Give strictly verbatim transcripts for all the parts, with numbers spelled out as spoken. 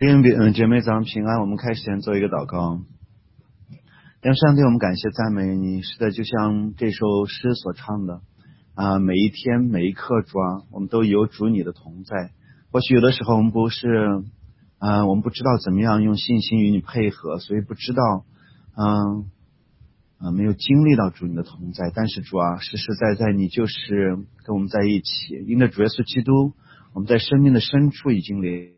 弟兄嗯姐妹早上平安，我们开始前做一个祷告。让上帝，我们感谢赞美你，是的，就像这首诗所唱的啊，每一天每一刻主啊，我们都有主你的同在。或许有的时候我们不是啊，我们不知道怎么样用信心与你配合，所以不知道嗯啊没有经历到主你的同在。但是主啊，实实在在你就是跟我们在一起，因着主耶稣基督，我们在生命的深处已经连。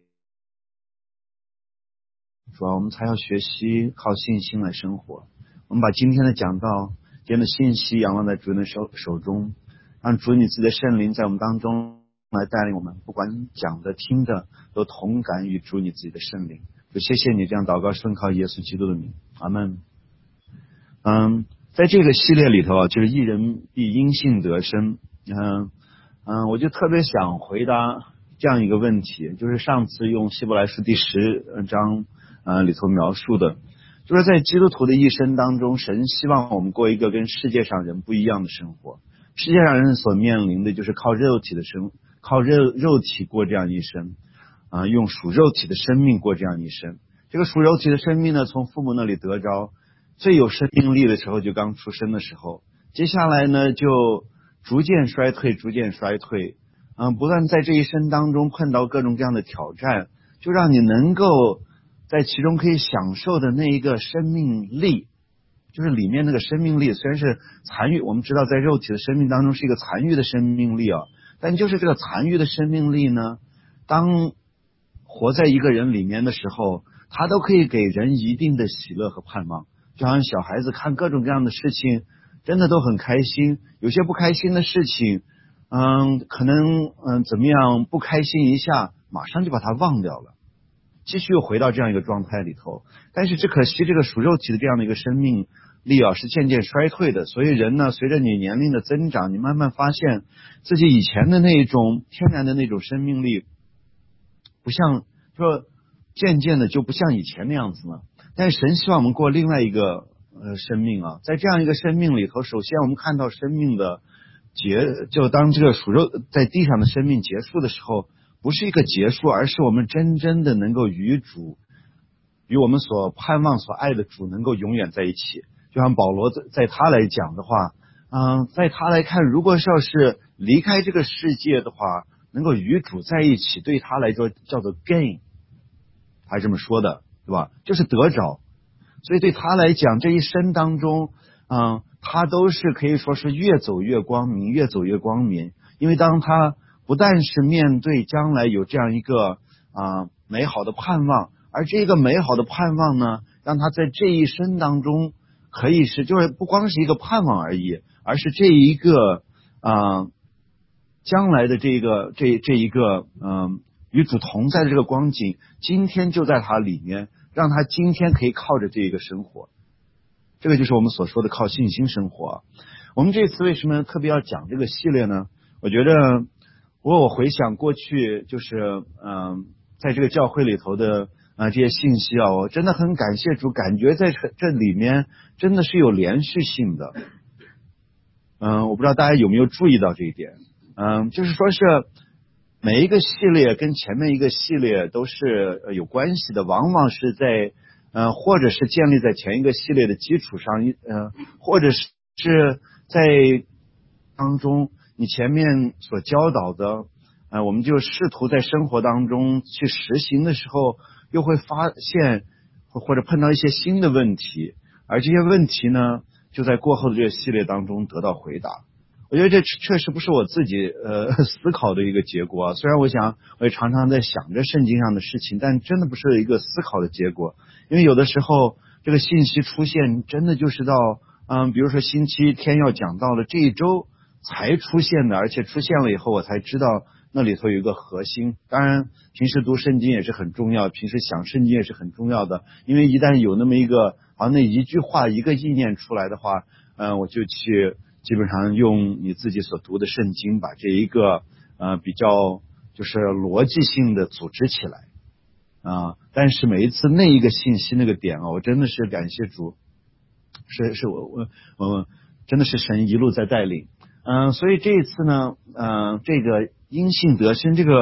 主要我们才要学习靠信心来生活。我们把今天的讲道、今天的信息仰望在主的手手中，让主你自己的圣灵在我们当中来带领我们，不管讲的听的都同感于主你自己的圣灵。就谢谢你这样祷告，顺靠耶稣基督的名，阿们。嗯，在这个系列里头啊，就是一人必因信得生。嗯嗯，我就特别想回答这样一个问题，就是上次用希伯来书第十章呃里头描述的，就是在基督徒的一生当中，神希望我们过一个跟世界上人不一样的生活。世界上人所面临的就是靠肉体的生，靠肉肉体过这样一生，啊、呃，用属肉体的生命过这样一生。这个属肉体的生命呢，从父母那里得着，最有生命力的时候就刚出生的时候，接下来呢就逐渐衰退，逐渐衰退，嗯、呃，不断在这一生当中碰到各种各样的挑战，就让你能够在其中可以享受的那一个生命力，就是里面那个生命力虽然是残余，我们知道在肉体的生命当中是一个残余的生命力啊，但就是这个残余的生命力呢，当活在一个人里面的时候，它都可以给人一定的喜乐和盼望。就好像小孩子看各种各样的事情真的都很开心，有些不开心的事情嗯，可能嗯怎么样不开心一下马上就把它忘掉了，继续又回到这样一个状态里头。但是只可惜这个属肉体的这样的一个生命力啊是渐渐衰退的，所以人呢随着你年龄的增长，你慢慢发现自己以前的那一种天然的那种生命力不像说渐渐的就不像以前那样子了。但是神希望我们过另外一个呃生命啊，在这样一个生命里头，首先我们看到生命的结，就当这个属肉在地上的生命结束的时候，不是一个结束，而是我们真正的能够与主，与我们所盼望所爱的主能够永远在一起。就像保罗在他来讲的话，嗯、呃，在他来看，如果是要是离开这个世界的话，能够与主在一起，对他来说叫做 gain， 他这么说的，对吧？就是得着。所以对他来讲，这一生当中，嗯、呃，他都是可以说是越走越光明，越走越光明。因为当他不但是面对将来有这样一个啊、呃、美好的盼望，而这个美好的盼望呢，让他在这一生当中可以是，就是不光是一个盼望而已，而是这一个啊、呃、将来的这个这这一个嗯、呃、与主同在的这个光景，今天就在他里面，让他今天可以靠着这一个生活。这个就是我们所说的靠信心生活。我们这次为什么特别要讲这个系列呢？我觉得如果我回想过去，就是嗯、呃，在这个教会里头的啊、呃、这些信息啊，我真的很感谢主，感觉在这里面真的是有连续性的。嗯、呃，我不知道大家有没有注意到这一点。嗯、呃，就是说是每一个系列跟前面一个系列都是有关系的，往往是在呃，或者是建立在前一个系列的基础上，呃，或者是在当中你前面所教导的，呃，我们就试图在生活当中去实行的时候，又会发现或者碰到一些新的问题，而这些问题呢，就在过后的这个系列当中得到回答。我觉得这确实不是我自己呃思考的一个结果啊。虽然我想我也常常在想着圣经上的事情，但真的不是一个思考的结果。因为有的时候这个信息出现真的就是到嗯，比如说星期天要讲到了这一周才出现的，而且出现了以后我才知道那里头有一个核心。当然平时读圣经也是很重要，平时想圣经也是很重要的，因为一旦有那么一个好像那一句话一个意念出来的话，嗯，我就去基本上用你自己所读的圣经把这一个呃比较就是逻辑性的组织起来啊。但是每一次那一个信息那个点啊，我真的是感谢主，是是我我我真的是神一路在带领。嗯、呃，所以这一次呢，嗯、呃，这个因信得生这个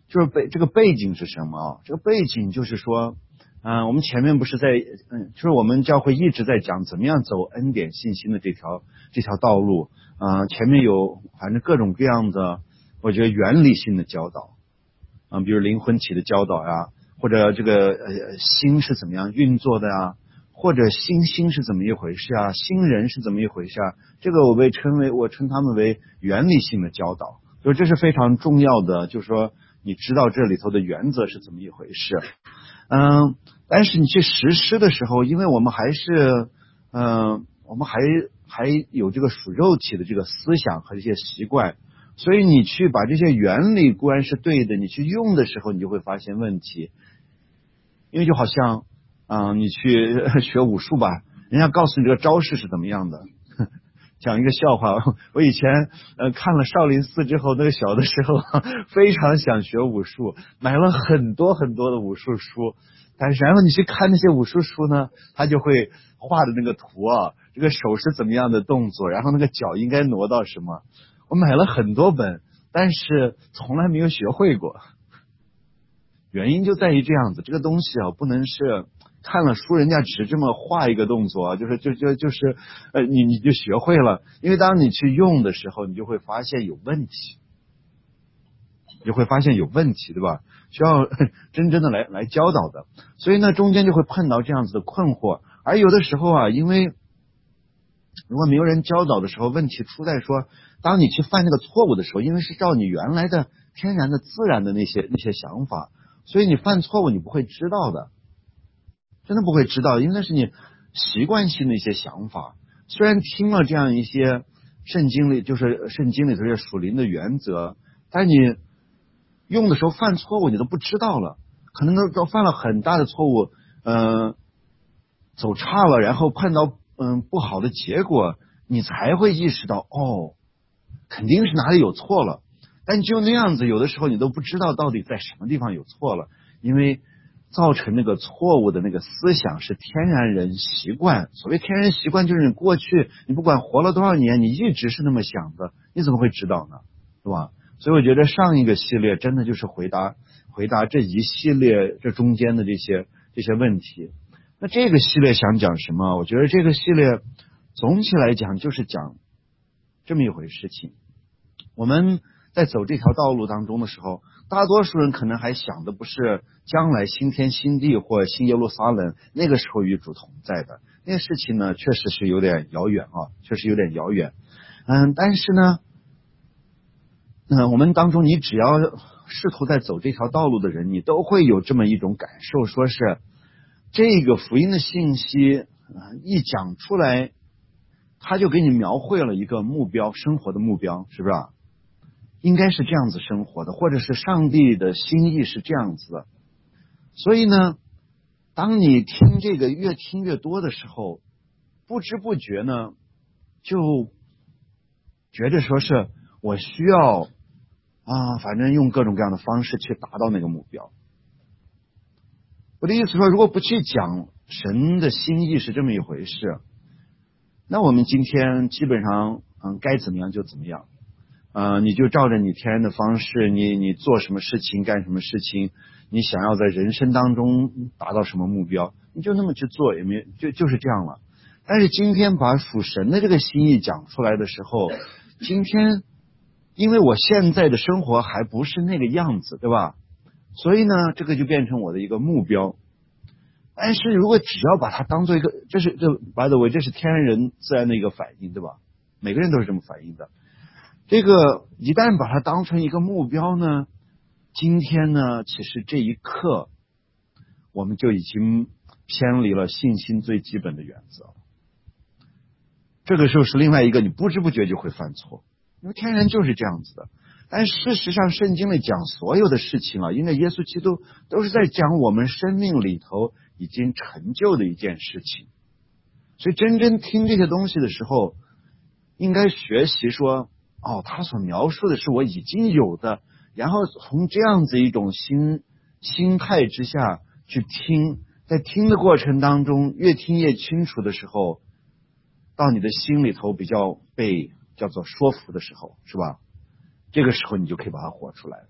就是背这个背景是什么啊？这个背景就是说，嗯、呃，我们前面不是在，嗯，就是我们教会一直在讲怎么样走恩典信心的这条这条道路，啊、呃，前面有反正各种各样的，我觉得原理性的教导，啊、呃，比如灵魂体的教导呀，或者这个呃心是怎么样运作的呀，或者心心是怎么一回事啊，新人是怎么一回事啊，这个我被称为我称他们为原理性的教导，就是这是非常重要的，就是说。你知道这里头的原则是怎么一回事，嗯，但是你去实施的时候，因为我们还是，嗯，我们还还有这个属肉体的这个思想和这些习惯，所以你去把这些原理固然是对的，你去用的时候，你就会发现问题，因为就好像，嗯，你去学武术吧，人家告诉你这个招式是怎么样的。讲一个笑话，我以前呃看了少林寺之后，那个小的时候非常想学武术，买了很多很多的武术书，但是然后你去看那些武术书呢，他就会画的那个图啊，这个手是怎么样的动作，然后那个脚应该挪到什么，我买了很多本，但是从来没有学会过，原因就在于这样子，这个东西啊不能是。看了书，人家只是这么画一个动作，就是就就就是呃，你你就学会了。因为当你去用的时候，你就会发现有问题，你就会发现有问题，对吧？需要真正的来来教导的。所以呢，中间就会碰到这样子的困惑。而有的时候啊，因为如果没有人教导的时候，问题出在说，当你去犯那个错误的时候，因为是照你原来的天然的自然的那些那些想法，所以你犯错误你不会知道的。真的不会知道，因为那是你习惯性的一些想法。虽然听了这样一些圣经里，就是圣经里头这些属灵的原则，但你用的时候犯错误，你都不知道了，可能都都犯了很大的错误，嗯、呃，走差了，然后碰到嗯不好的结果，你才会意识到哦，肯定是哪里有错了。但就那样子，有的时候你都不知道到底在什么地方有错了，因为。造成那个错误的那个思想是天然人习惯，所谓天然习惯就是你过去你不管活了多少年，你一直是那么想的，你怎么会知道呢？是吧？所以我觉得上一个系列真的就是回答回答这一系列这中间的这些这些问题。那这个系列想讲什么？我觉得这个系列总体来讲就是讲这么一回事情。我们在走这条道路当中的时候，大多数人可能还想的不是将来新天新地或新耶路撒冷那个时候与主同在的那个事情呢，确实是有点遥远啊，确实有点遥远。嗯，但是呢，嗯、呃，我们当中你只要试图在走这条道路的人，你都会有这么一种感受，说是这个福音的信息、呃、一讲出来，他就给你描绘了一个目标，生活的目标，是不是啊？应该是这样子生活的，或者是上帝的心意是这样子的。所以呢，当你听这个越听越多的时候，不知不觉呢，就觉得说是我需要啊，反正用各种各样的方式去达到那个目标。我的意思说，如果不去讲神的心意是这么一回事，那我们今天基本上嗯该怎么样就怎么样。呃，你就照着你天然的方式，你你做什么事情，干什么事情，你想要在人生当中达到什么目标，你就那么去做，也没就就是这样了。但是今天把属神的这个心意讲出来的时候，今天因为我现在的生活还不是那个样子，对吧？所以呢，这个就变成我的一个目标。但是如果只要把它当做一个，这是这 by the way，这是天然人自然的一个反应，对吧？每个人都是这么反应的。这个一旦把它当成一个目标呢，今天呢，其实这一刻我们就已经偏离了信心最基本的原则。这个时候是另外一个你不知不觉就会犯错，因为天然就是这样子的。但事实上圣经里讲所有的事情啊，因为耶稣基督都是在讲我们生命里头已经成就的一件事情。所以真正听这些东西的时候，应该学习说哦，他所描述的是我已经有的，然后从这样子一种心心态之下去听，在听的过程当中越听越清楚的时候，到你的心里头比较被叫做说服的时候，是吧？这个时候你就可以把它活出来了。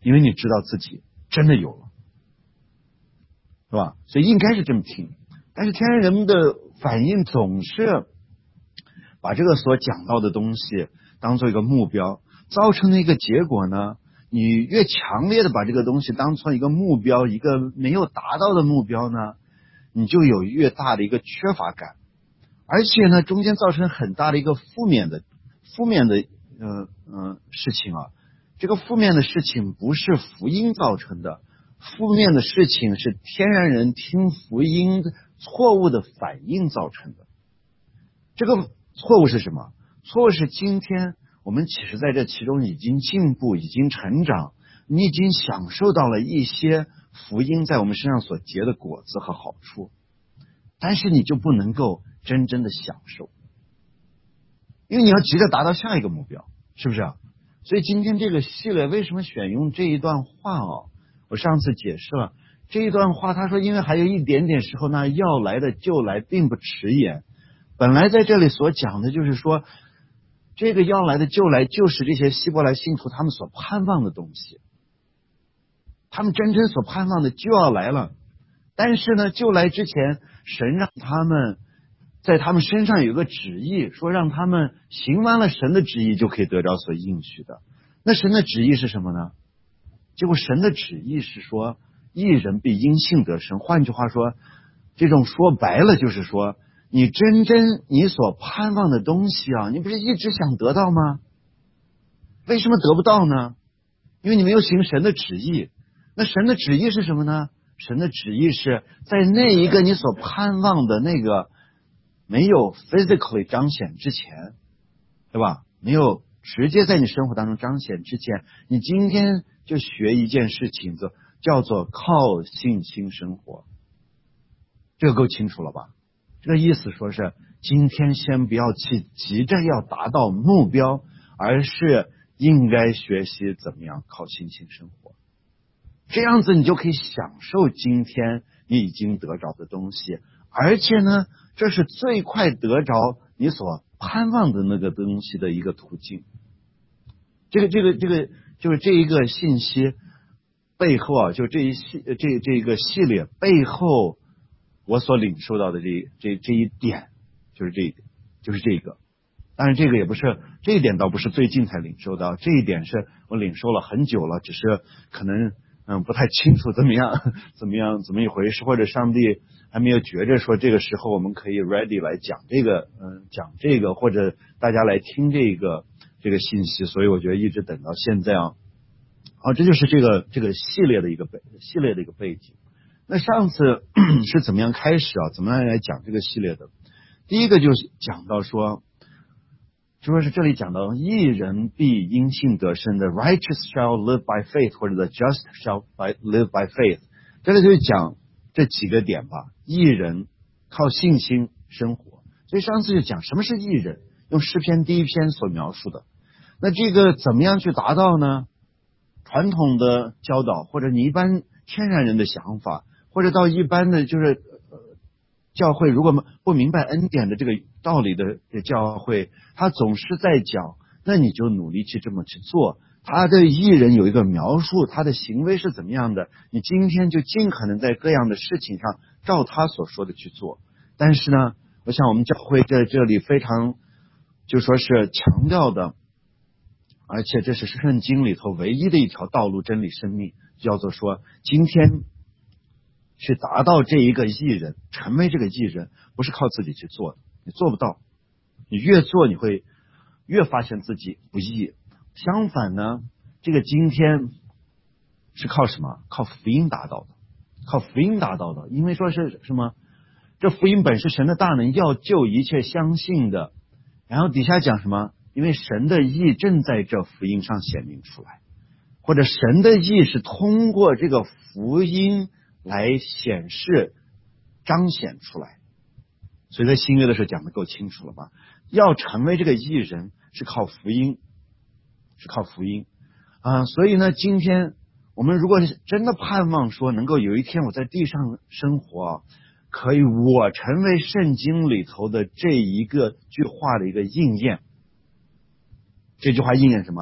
因为你知道自己真的有了，是吧？所以应该是这么听。但是天然人的反应总是把这个所讲到的东西当做一个目标，造成的一个结果呢，你越强烈的把这个东西当做一个目标，一个没有达到的目标呢，你就有越大的一个缺乏感，而且呢，中间造成很大的一个负面的负面的呃呃事情啊。这个负面的事情不是福音造成的，负面的事情是天然人听福音错误的反应造成的。这个错误是什么？错误是今天我们其实在这其中已经进步，已经成长，你已经享受到了一些福音在我们身上所结的果子和好处，但是你就不能够真正的享受，因为你要急着达到下一个目标，是不是啊？所以今天这个系列为什么选用这一段话哦？我上次解释了这一段话，他说因为还有一点点时候，那要来的就来，并不迟延。本来在这里所讲的就是说，这个要来的就来，就是这些希伯来信徒他们所盼望的东西，他们真正所盼望的就要来了。但是呢，就来之前，神让他们在他们身上有个旨意，说让他们行完了神的旨意就可以得着所应许的。那神的旨意是什么呢？结果神的旨意是说义人必因信得生。换句话说，这种说白了就是说，你真正你所盼望的东西啊，你不是一直想得到吗？为什么得不到呢？因为你没有行神的旨意。那神的旨意是什么呢？神的旨意是在那一个你所盼望的那个没有 physically 彰显之前，对吧？没有直接在你生活当中彰显之前，你今天就学一件事情，就叫做靠信心生活。这个够清楚了吧？这个意思说是今天先不要去急着要达到目标，而是应该学习怎么样靠信心生活。这样子你就可以享受今天你已经得着的东西，而且呢，这是最快得着你所盼望的那个东西的一个途径。这个这个这个就是这一个信息背后啊，就这一系这这一个系列背后，我所领受到的这这这一点，就是这个就是这个。当然这个也不是这一点，倒不是最近才领受到，这一点是我领受了很久了，只是可能嗯不太清楚怎么样怎么样怎么一回事，或者上帝还没有觉着说这个时候我们可以 ready 来讲这个嗯讲这个，或者大家来听这个这个信息，所以我觉得一直等到现在啊。好，这就是这个这个系列的一个背系列的一个背景。那上次是怎么样开始啊？怎么样来讲这个系列的？第一个就是讲到说，就说是这里讲到义人必因信得生的 righteous shall live by faith， 或者 the just shall by, live by faith。 这里就讲这几个点吧。义人靠信心生活，所以上次就讲什么是义人，用诗篇第一篇所描述的。那这个怎么样去达到呢？传统的教导，或者你一般天然人的想法，或者到一般的就是教会如果不明白恩典的这个道理的教会，他总是在讲，那你就努力去这么去做。他的义人有一个描述，他的行为是怎么样的，你今天就尽可能在各样的事情上照他所说的去做。但是呢，我想我们教会在这里非常就说是强调的，而且这是圣经里头唯一的一条道路，真理生命，叫做说今天去达到这一个义人，成为这个义人，不是靠自己去做的，你做不到。你越做你会越发现自己不义。相反呢，这个今天是靠什么？靠福音达到的，靠福音达到的。因为说是什么？这福音本是神的大能，要救一切相信的。然后底下讲什么？因为神的义正在这福音上显明出来，或者神的义是通过这个福音来显示彰显出来。所以在新约的时候讲的够清楚了吧？要成为这个义人是靠福音，是靠福音啊。所以呢，今天我们如果真的盼望说能够有一天我在地上生活，可以我成为圣经里头的这一个句话的一个应验。这句话应验什么？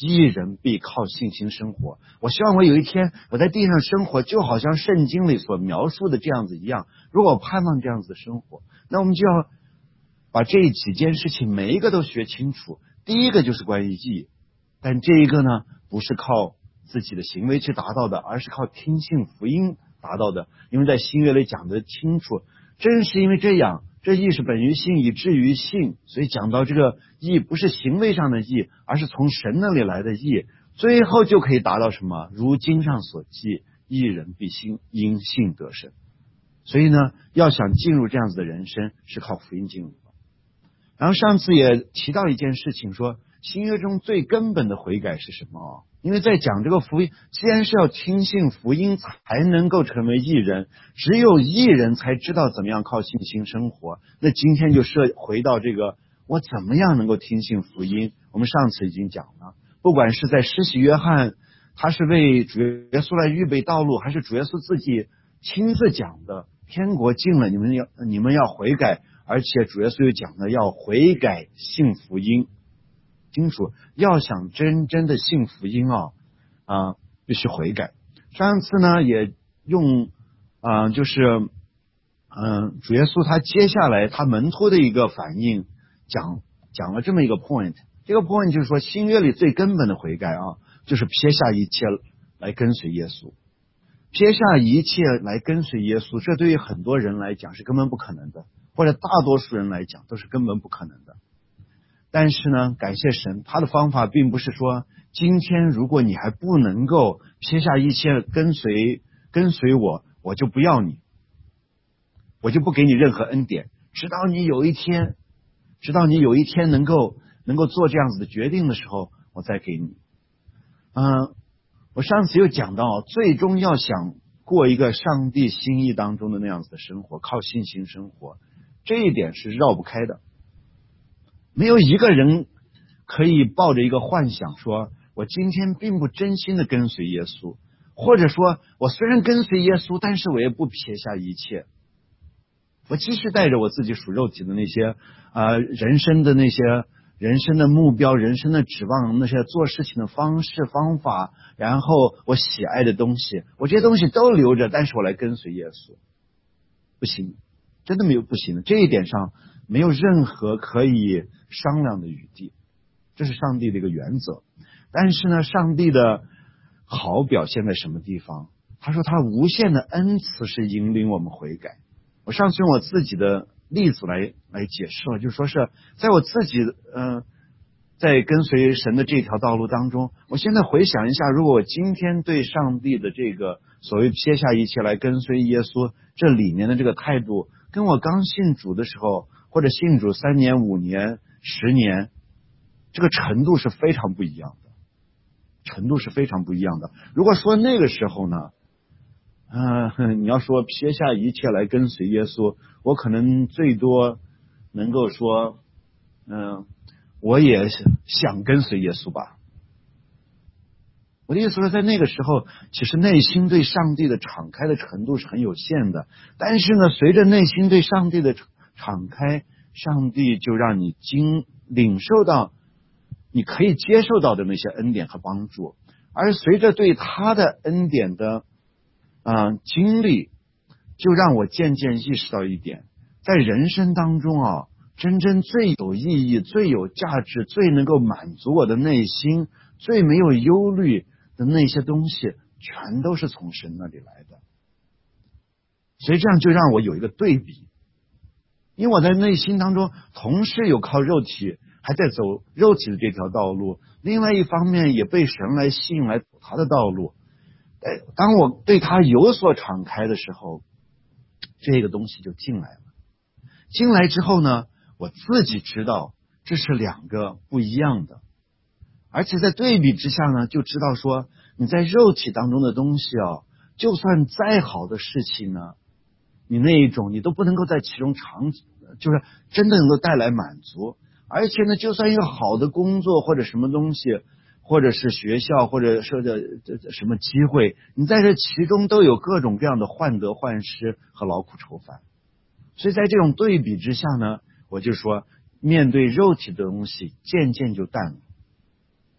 义人必靠信心生活。我希望我有一天我在地上生活，就好像圣经里所描述的这样子一样。如果我盼望这样子的生活，那我们就要把这几件事情每一个都学清楚。第一个就是关于义，但这一个呢，不是靠自己的行为去达到的，而是靠听信福音达到的。因为在新约里讲得清楚，正是因为这样，这义是本于信以至于信，所以讲到这个义不是行为上的义，而是从神那里来的义，最后就可以达到什么？如经上所记，义人必信，因信得生。所以呢，要想进入这样子的人生，是靠福音进入的。然后上次也提到一件事情，说新约中最根本的悔改是什么？因为在讲这个福音，既然是要听信福音才能够成为义人，只有义人才知道怎么样靠信心生活。那今天就涉回到这个，我怎么样能够听信福音？我们上次已经讲了，不管是在施洗约翰，他是为主耶稣来预备道路，还是主耶稣自己亲自讲的，天国近了，你们要你们要悔改。而且主耶稣又讲了要悔改信福音，清楚，要想真正的信福音啊啊，必须悔改。上次呢也用啊、呃、就是嗯、呃、主耶稣他接下来他门徒的一个反应，讲讲了这么一个 point。这个 point 就是说新约里最根本的悔改啊，就是撇下一切来跟随耶稣。撇下一切来跟随耶稣，这对于很多人来讲是根本不可能的，或者大多数人来讲都是根本不可能的。但是呢，感谢神，他的方法并不是说今天如果你还不能够撇下一切跟随跟随我，我就不要你，我就不给你任何恩典，直到你有一天直到你有一天能够能够做这样子的决定的时候，我再给你。嗯、呃我上次又讲到，最终要想过一个上帝心意当中的那样子的生活，靠信心生活，这一点是绕不开的。没有一个人可以抱着一个幻想说，我今天并不真心的跟随耶稣，或者说我虽然跟随耶稣，但是我也不撇下一切，我继续带着我自己属肉体的那些呃人生的那些人生的目标，人生的指望，那些做事情的方式方法，然后我喜爱的东西，我这些东西都留着，但是我来跟随耶稣，不行，真的没有不行的。这一点上没有任何可以商量的余地，这是上帝的一个原则。但是呢，上帝的好表现在什么地方？他说他无限的恩慈是引领我们悔改。我上次用我自己的例子来来解释了，就是说是在我自己嗯、呃，在跟随神的这条道路当中，我现在回想一下，如果我今天对上帝的这个所谓撇下一切来跟随耶稣这里面的这个态度，跟我刚信主的时候，或者信主三年、五年、十年，这个程度是非常不一样的，程度是非常不一样的。如果说那个时候呢，呃，你要说撇下一切来跟随耶稣，我可能最多能够说，嗯、呃，我也想跟随耶稣吧。我的意思是，在那个时候，其实内心对上帝的敞开的程度是很有限的。但是呢，随着内心对上帝的敞开，上帝就让你经领受到你可以接受到的那些恩典和帮助，而随着对他的恩典的啊、呃，经历，就让我渐渐意识到一点，在人生当中啊，真正最有意义、最有价值、最能够满足我的内心、最没有忧虑的那些东西，全都是从神那里来的。所以这样就让我有一个对比，因为我在内心当中同时有靠肉体还在走肉体的这条道路，另外一方面也被神来吸引来走他的道路。当我对他有所敞开的时候，这个东西就进来了。进来之后呢，我自己知道这是两个不一样的，而且在对比之下呢，就知道说你在肉体当中的东西啊，就算再好的事情呢，你那一种你都不能够在其中长，就是真的能够带来满足。而且呢，就算一个好的工作或者什么东西，或者是学校，或者是这什么机会，你在这其中都有各种各样的患得患失和劳苦愁烦。所以在这种对比之下呢，我就说面对肉体的东西渐渐就淡了。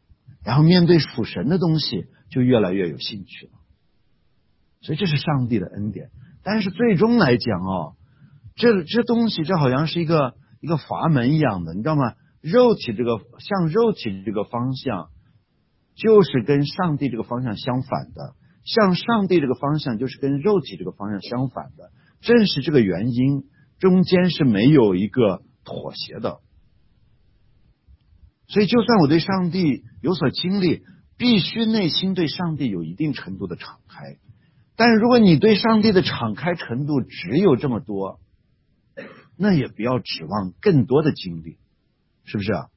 然后面对属神的东西就越来越有兴趣了。所以这是上帝的恩典。但是最终来讲哦，这这东西这好像是一个一个阀门一样的，你知道吗？肉体这个向肉体这个方向就是跟上帝这个方向相反的，向上帝这个方向就是跟肉体这个方向相反的。正是这个原因，中间是没有一个妥协的。所以就算我对上帝有所经历，必须内心对上帝有一定程度的敞开。但是如果你对上帝的敞开程度只有这么多，那也不要指望更多的经历，是不是啊？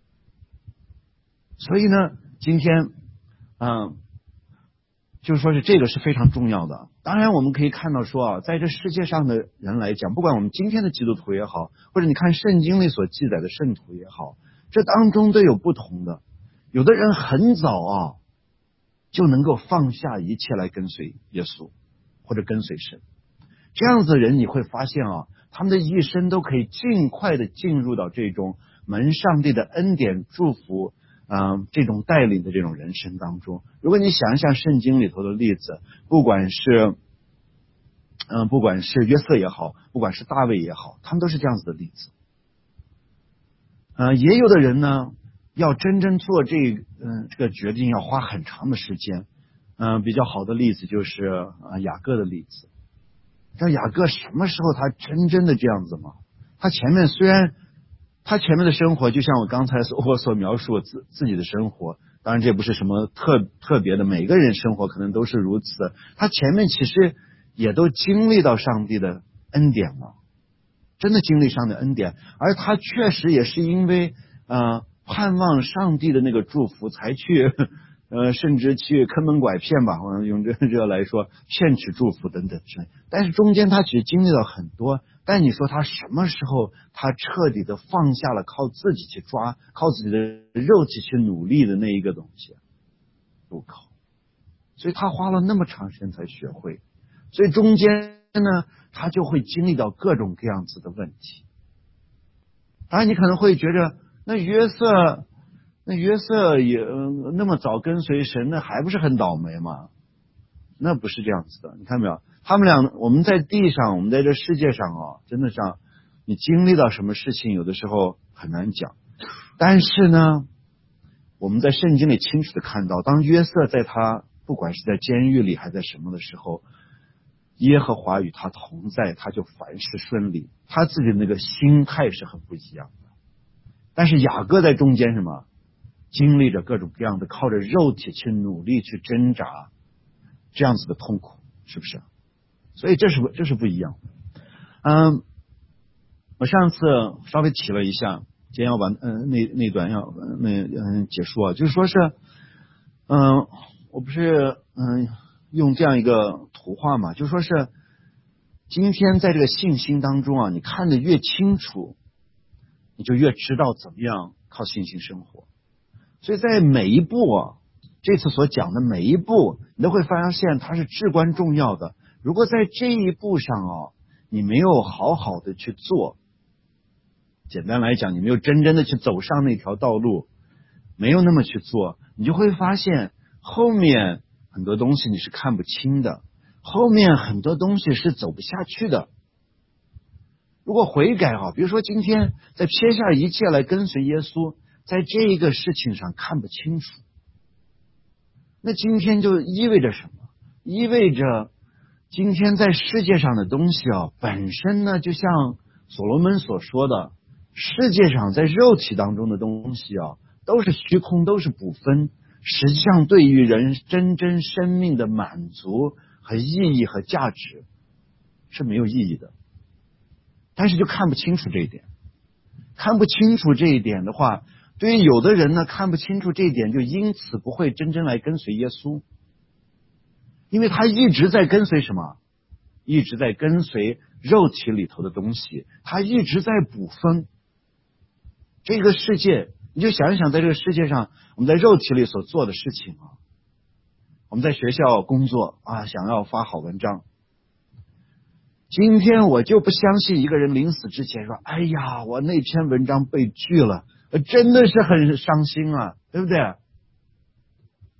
所以呢，今天嗯，就是说是这个是非常重要的。当然我们可以看到说啊，在这世界上的人来讲，不管我们今天的基督徒也好，或者你看圣经里所记载的圣徒也好，这当中都有不同的。有的人很早啊就能够放下一切来跟随耶稣或者跟随神，这样子的人你会发现啊，他们的一生都可以尽快的进入到这种蒙上帝的恩典祝福嗯、呃，这种带领的这种人生当中。如果你想一想圣经里头的例子，不管是嗯、呃，不管是约瑟也好，不管是大卫也好，他们都是这样子的例子。呃，也有的人呢要真正做这嗯、呃、这个决定要花很长的时间。嗯、呃，比较好的例子就是呃雅各的例子。但雅各什么时候他真正的这样子吗？他前面虽然他前面的生活就像我刚才所我所描述自自己的生活，当然这不是什么特特别的，每个人生活可能都是如此。他前面其实也都经历到上帝的恩典了，真的经历上帝的恩典，而他确实也是因为呃盼望上帝的那个祝福才去呃甚至去坑蒙拐骗吧，我用这这来说骗取祝福等等之类。但是中间他其实经历了很多，但你说他什么时候他彻底的放下了靠自己去抓靠自己的肉体去努力的那一个东西？不靠。所以他花了那么长时间才学会，所以中间呢他就会经历到各种各样子的问题。当然你可能会觉得那约瑟那约瑟也、呃、那么早跟随神，那还不是很倒霉吗？那不是这样子的。你看没有，他们俩我们在地上我们在这世界上啊，真的上你经历到什么事情有的时候很难讲。但是呢我们在圣经里清楚的看到，当约瑟在他不管是在监狱里还在什么的时候，耶和华与他同在，他就凡事顺利，他自己的那个心态是很不一样的。但是雅各在中间什么经历着各种各样的靠着肉体去努力去挣扎这样子的痛苦，是不是？所以这是这是不一样的。嗯，我上次稍微提了一下，今天要把嗯那那段要那嗯结束啊，就是说是嗯我不是嗯用这样一个图画嘛，就是说是今天在这个信心当中啊，你看得越清楚，你就越知道怎么样靠信心生活。所以在每一步啊，这次所讲的每一步，你都会发现它是至关重要的。如果在这一步上啊，你没有好好的去做，简单来讲，你没有真正的去走上那条道路，没有那么去做，你就会发现后面很多东西你是看不清的，后面很多东西是走不下去的。如果悔改啊，比如说今天在撇下一切来跟随耶稣，在这一个事情上看不清楚，那今天就意味着什么？意味着今天在世界上的东西啊，本身呢，就像所罗门所说的，世界上在肉体当中的东西啊，都是虚空，都是不分，实际上对于人真正生命的满足和意义和价值是没有意义的。但是就看不清楚这一点，看不清楚这一点的话，对于有的人呢，看不清楚这一点，就因此不会真正来跟随耶稣，因为他一直在跟随什么？一直在跟随肉体里头的东西，他一直在补分。这个世界，你就想一想，在这个世界上，我们在肉体里所做的事情啊，我们在学校工作啊，想要发好文章。今天我就不相信一个人临死之前说，哎呀，我那篇文章被拒了，真的是很伤心啊，对不对？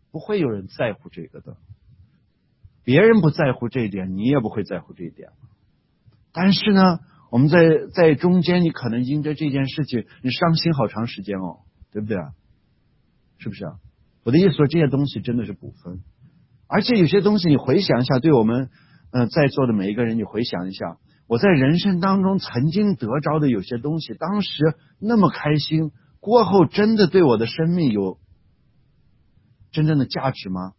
不会有人在乎这个的。别人不在乎这一点，你也不会在乎这一点。但是呢，我们在在中间，你可能因着这件事情，你伤心好长时间哦，对不对啊？是不是啊？我的意思说，这些东西真的是补分，而且有些东西你回想一下，对我们嗯、呃、在座的每一个人，你回想一下，我在人生当中曾经得着的有些东西，当时那么开心，过后真的对我的生命有真正的价值吗？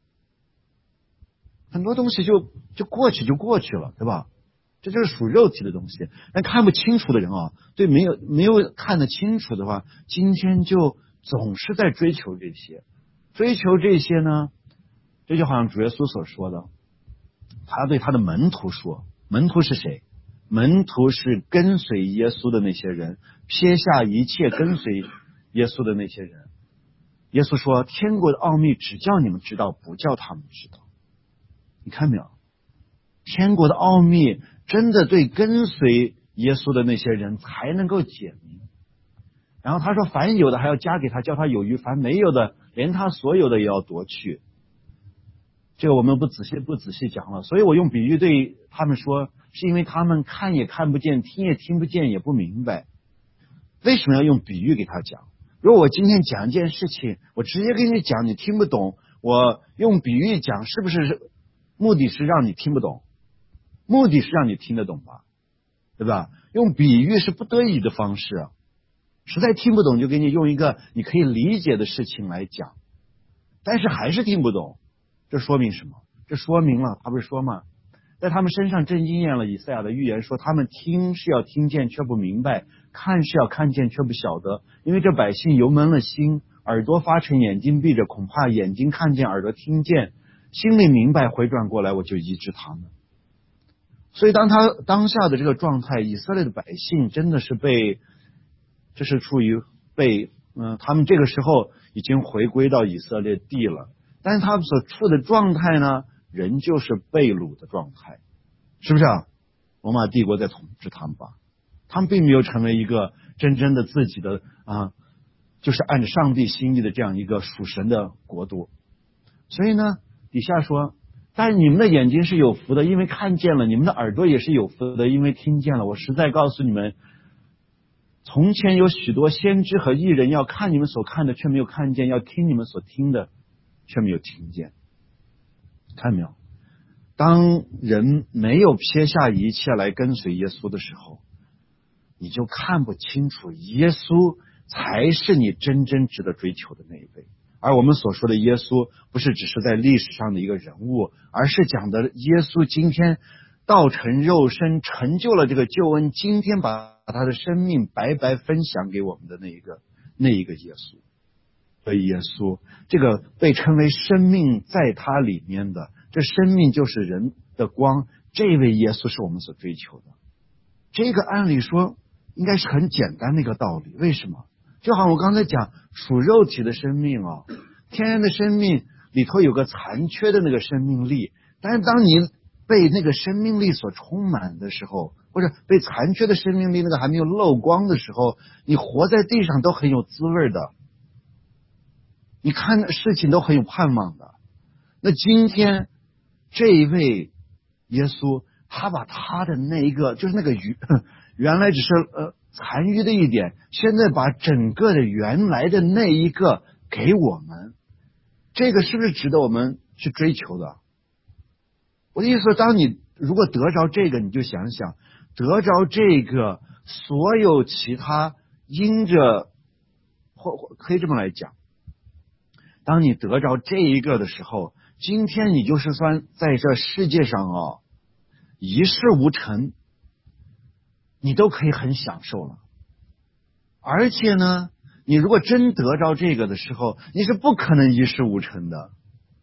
很多东西就就过去就过去了，对吧？这就是属肉体的东西。但看不清楚的人啊，对没有没有看得清楚的话，今天就总是在追求这些，追求这些呢，这就好像主耶稣所说的，他对他的门徒说，门徒是谁？门徒是跟随耶稣的那些人，撇下一切跟随耶稣的那些人。耶稣说，天国的奥秘只叫你们知道，不叫他们知道。你看没有？天国的奥秘真的对跟随耶稣的那些人才能够解明。然后他说，凡有的还要加给他，叫他有余；凡没有的，连他所有的也要夺去。这个我们不仔细不仔细讲了，所以我用比喻对他们说，是因为他们看也看不见，听也听不见，也不明白。为什么要用比喻给他讲？如果我今天讲一件事情，我直接跟你讲，你听不懂，我用比喻讲，是不是目的是让你听不懂？目的是让你听得懂吧，对吧？用比喻是不得已的方式啊，实在听不懂就给你用一个你可以理解的事情来讲，但是还是听不懂，这说明什么？这说明了他不是说吗？在他们身上正应验了以赛亚的预言，说他们听是要听见却不明白，看是要看见却不晓得，因为这百姓油蒙了心，耳朵发沉，眼睛闭着，恐怕眼睛看见，耳朵听见，心里明白，回转过来我就医治他们。所以当他当下的这个状态，以色列的百姓真的是被，这是处于被嗯、呃，他们这个时候已经回归到以色列地了，但是他们所处的状态呢，仍旧是被掳的状态，是不是啊？罗马帝国在统治他们吧，他们并没有成为一个真正的自己的啊，就是按照上帝心意的这样一个属神的国度。所以呢，底下说，但你们的眼睛是有福的，因为看见了；你们的耳朵也是有福的，因为听见了。我实在告诉你们，从前有许多先知和义人要看你们所看的，却没有看见；要听你们所听的，却没有听见。看到没有？当人没有撇下一切来跟随耶稣的时候，你就看不清楚耶稣才是你真正值得追求的那一位。而我们所说的耶稣，不是只是在历史上的一个人物，而是讲的耶稣今天道成肉身，成就了这个救恩，今天把他的生命白白分享给我们的那一个那一个耶稣。所以耶稣这个被称为生命在他里面的，这生命就是人的光，这位耶稣是我们所追求的。这个按理说应该是很简单的一个道理，为什么？就好像我刚才讲属肉体的生命啊，天然的生命里头有个残缺的那个生命力，但是当你被那个生命力所充满的时候，或者被残缺的生命力那个还没有漏光的时候，你活在地上都很有滋味的，你看事情都很有盼望的。那今天这一位耶稣，他把他的那一个就是那个鱼原来只是呃残余的一点，现在把整个的原来的那一个给我们，这个是不是值得我们去追求的？我的意思说，当你如果得着这个，你就想想得着这个，所有其他因着或或可以这么来讲，当你得着这一个的时候，今天你就是算在这世界上啊一事无成，你都可以很享受了。而且呢，你如果真得着这个的时候，你是不可能一事无成的。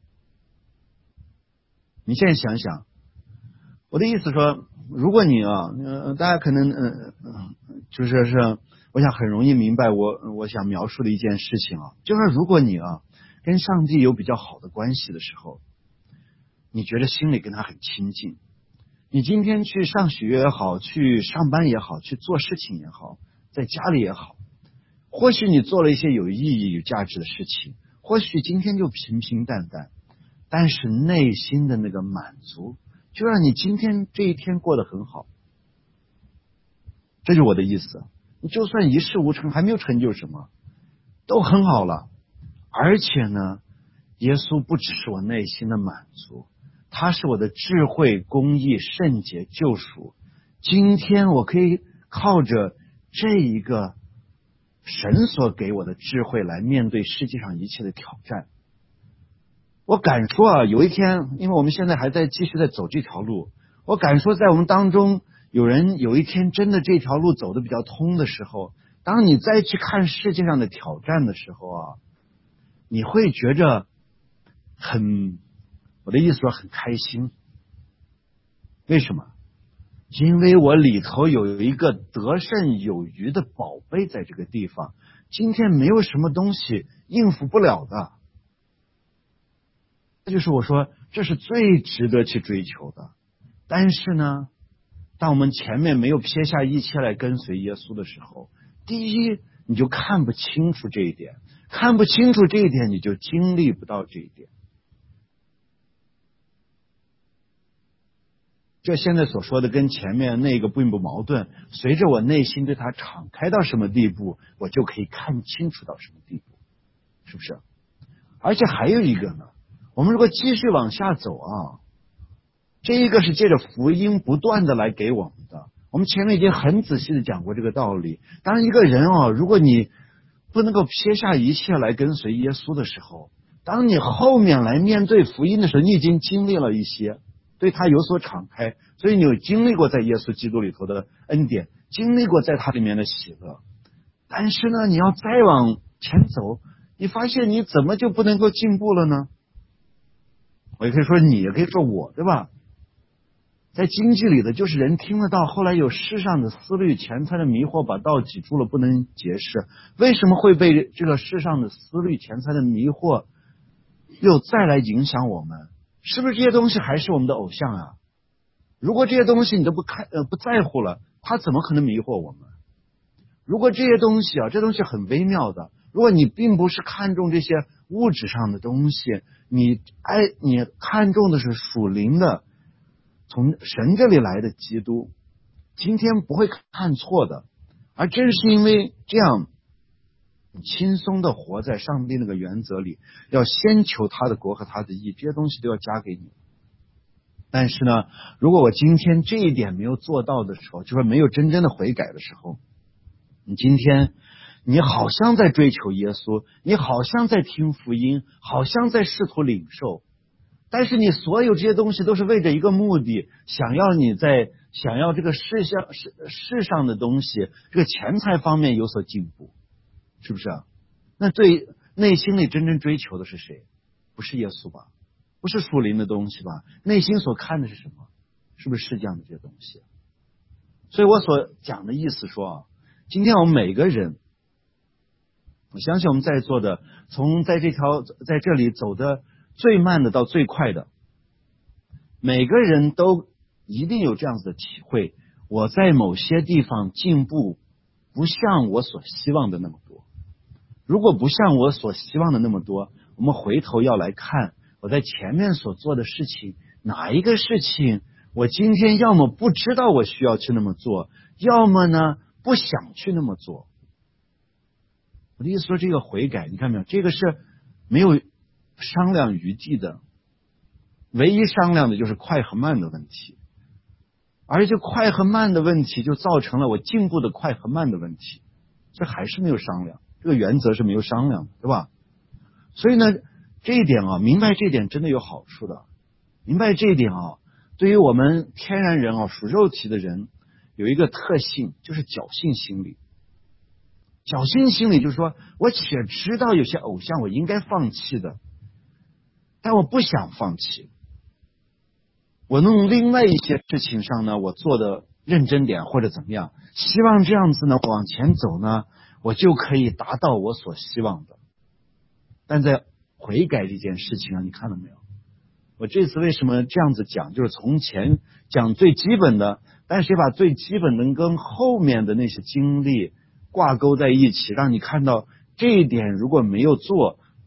你现在想想，我的意思说，如果你啊，呃，大家可能嗯、呃，就是是，我想很容易明白我我想描述的一件事情啊，就是如果你啊跟上帝有比较好的关系的时候，你觉得心里跟他很亲近，你今天去上学也好，去上班也好，去做事情也好，在家里也好，或许你做了一些有意义有价值的事情， 或许今天就平平淡淡，但是内心的那个满足，就让你今天这一天过得很好。这就是我的意思。你就算一事无成，还没有成就什么，都很好了。而且呢，耶稣不只是我内心的满足，他是我的智慧、公义、圣洁、救赎。今天我可以靠着这一个神所给我的智慧来面对世界上一切的挑战。我敢说啊，有一天，因为我们现在还在继续在走这条路，我敢说在我们当中有人有一天真的这条路走得比较通的时候，当你再去看世界上的挑战的时候啊，你会觉着很，我的意思说很开心。为什么？因为我里头有一个得胜有余的宝贝在这个地方，今天没有什么东西应付不了的。这就是我说这是最值得去追求的。但是呢，当我们前面没有撇下一切来跟随耶稣的时候，第一你就看不清楚这一点，看不清楚这一点你就经历不到这一点。这现在所说的跟前面那个并不矛盾，随着我内心对它敞开到什么地步，我就可以看清楚到什么地步，是不是？而且还有一个呢，我们如果继续往下走啊，这一个是借着福音不断的来给我们的，我们前面已经很仔细的讲过这个道理。当然一个人啊，如果你不能够撇下一切来跟随耶稣的时候，当你后面来面对福音的时候，你已经经历了一些，对他有所敞开，所以你有经历过在耶稣基督里头的恩典，经历过在他里面的喜乐。但是呢，你要再往前走，你发现你怎么就不能够进步了呢？我也可以说你，也可以说我，对吧？在经济里的就是人听得到，后来有世上的思虑、钱财的迷惑把道挤住了，不能结识。为什么会被这个世上的思虑、钱财的迷惑又再来影响我们？是不是这些东西还是我们的偶像啊？如果这些东西你都不看呃不在乎了，它怎么可能迷惑我们？如果这些东西啊，这东西很微妙的，如果你并不是看重这些物质上的东西，你爱你看重的是属灵的，从神这里来的基督，今天不会看错的。而正是因为这样，轻松的活在上帝那个原则里，要先求他的国和他的义，这些东西都要加给你。但是呢，如果我今天这一点没有做到的时候，就是没有真正的悔改的时候，你今天你好像在追求耶稣，你好像在听福音，好像在试图领受，但是你所有这些东西都是为着一个目的，想要你在想要这个世上世世上的东西，这个钱财方面有所进步，是不是啊？那对内心里真正追求的是谁？不是耶稣吧？不是属灵的东西吧？内心所看的是什么？是不是世界上的这些东西？所以我所讲的意思说啊，今天我们每个人，我相信我们在座的，从在这条在这里走的最慢的到最快的，每个人都一定有这样子的体会，我在某些地方进步不像我所希望的那么多。如果不像我所希望的那么多，我们回头要来看我在前面所做的事情，哪一个事情我今天要么不知道我需要去那么做，要么呢不想去那么做。我的意思说，这个悔改，你看没有，这个是没有商量余地的，唯一商量的就是快和慢的问题，而这快和慢的问题就造成了我进步的快和慢的问题，这还是没有商量，这个原则是没有商量的，对吧？所以呢，这一点啊，明白这一点真的有好处的。明白这一点啊，对于我们天然人啊，属肉体的人有一个特性，就是侥幸心理。侥幸心理就是说，我且知道有些偶像我应该放弃的，但我不想放弃。我弄另外一些事情上呢，我做的认真点或者怎么样，希望这样子呢往前走呢，我就可以达到我所希望的。但在悔改这件事情啊，你看到没有？我这次为什么这样子讲，就是从前讲最基本的，但是也把最基本的跟后面的那些经历挂钩在一起，让你看到这一点如果没有做，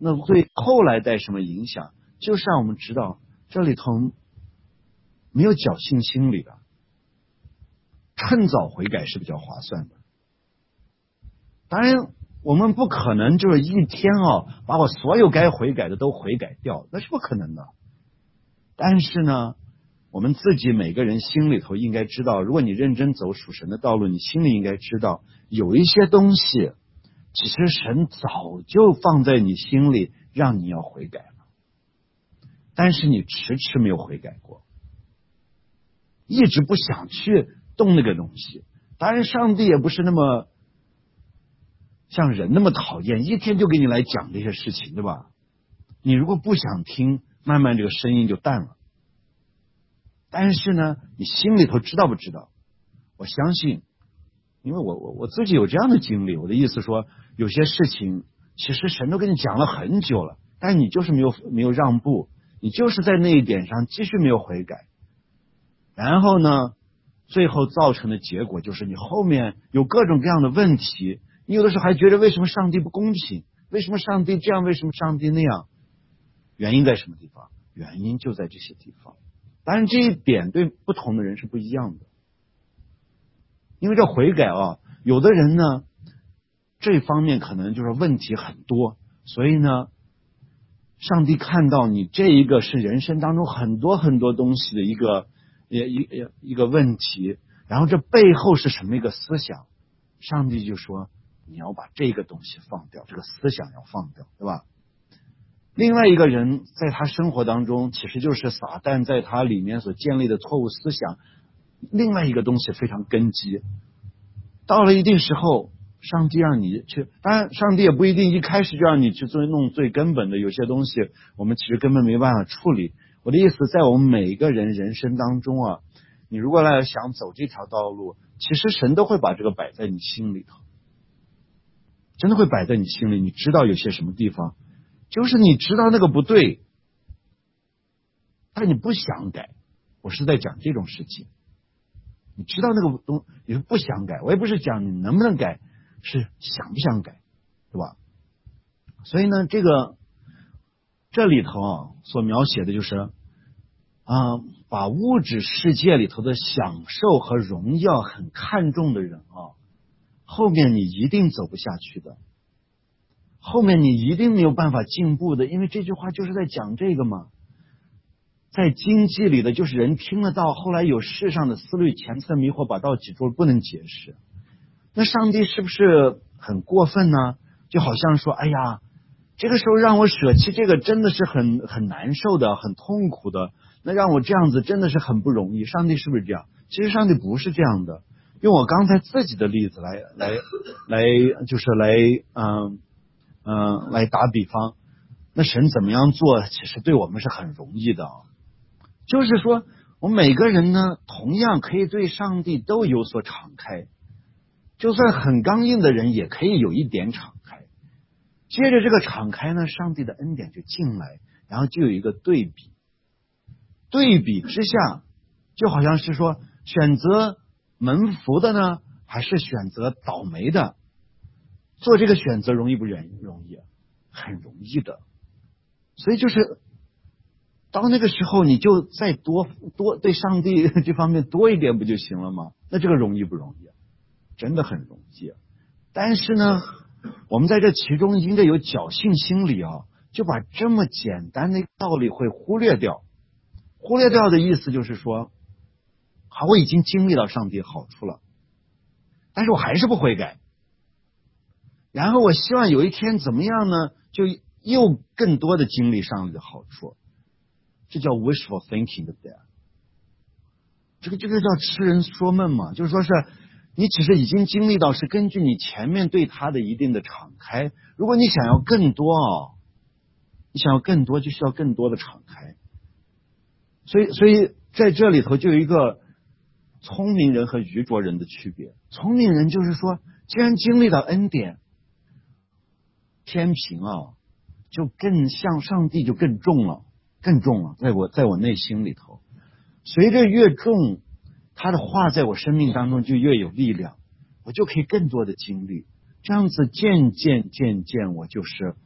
那对后来带什么影响？就是让我们知道这里头没有侥幸心理的，趁早悔改是比较划算的。当然我们不可能就是一天哦把我所有该悔改的都悔改掉，那是不可能的。但是呢，我们自己每个人心里头应该知道，如果你认真走属神的道路，你心里应该知道有一些东西其实神早就放在你心里让你要悔改了，但是你迟迟没有悔改过，一直不想去动那个东西。当然上帝也不是那么像人那么讨厌，一天就给你来讲这些事情，对吧？你如果不想听，慢慢这个声音就淡了。但是呢，你心里头知道不知道？我相信，因为我我我自己有这样的经历。我的意思说，有些事情其实神都跟你讲了很久了，但是你就是没有没有让步，你就是在那一点上继续没有悔改，然后呢，最后造成的结果就是你后面有各种各样的问题，你有的时候还觉得为什么上帝不公平，为什么上帝这样，为什么上帝那样？原因在什么地方？原因就在这些地方。当然这一点对不同的人是不一样的，因为这悔改啊，有的人呢这方面可能就是问题很多，所以呢上帝看到你这一个是人生当中很多很多东西的一个一一一个问题，然后这背后是什么一个思想，上帝就说你要把这个东西放掉，这个思想要放掉，对吧？另外一个人在他生活当中其实就是撒旦在他里面所建立的错误思想，另外一个东西非常根基，到了一定时候上帝让你去，当然上帝也不一定一开始就让你去做弄最根本的，有些东西我们其实根本没办法处理。我的意思在我们每一个人人生当中啊，你如果来想走这条道路，其实神都会把这个摆在你心里头，真的会摆在你心里。你知道有些什么地方就是你知道那个不对，但你不想改，我是在讲这种事情。你知道那个东你是不想改，我也不是讲你能不能改，是想不想改，对吧？所以呢，这个这里头啊所描写的就是啊，把物质世界里头的享受和荣耀很看重的人啊，后面你一定走不下去的，后面你一定没有办法进步的，因为这句话就是在讲这个嘛。在经济里的就是人听得到，后来有世上的思虑前次的迷惑把道挤住了，不能解释。那上帝是不是很过分呢？就好像说哎呀，这个时候让我舍弃这个真的是很很难受的，很痛苦的，那让我这样子真的是很不容易。上帝是不是这样？其实上帝不是这样的。用我刚才自己的例子来来来就是来嗯嗯、呃、来打比方，那神怎么样做其实对我们是很容易的。就是说我们每个人呢同样可以对上帝都有所敞开，就算很刚硬的人也可以有一点敞开，接着这个敞开呢，上帝的恩典就进来，然后就有一个对比，对比之下就好像是说选择蒙福的呢还是选择倒霉的，做这个选择容易不容易？很容易的。所以就是到那个时候你就再多多对上帝这方面多一点不就行了吗？那这个容易不容易？真的很容易。但是呢我们在这其中应该有侥幸心理啊，就把这么简单的道理会忽略掉。忽略掉的意思就是说，好，我已经经历到上帝好处了，但是我还是不悔改，然后我希望有一天怎么样呢，就又更多的经历上帝的好处。这叫 wishful thinking， 对不对？这个这个叫痴人说梦嘛，就是说是你只是已经经历到，是根据你前面对他的一定的敞开，如果你想要更多哦，你想要更多就需要更多的敞开。所以所以在这里头就有一个聪明人和愚拙人的区别。聪明人就是说，既然经历到恩典天平啊，就更向上帝就更重了，更重了，在我在我内心里头，随着越重，他的话在我生命当中就越有力量，我就可以更多的经历，这样子渐渐渐渐我就是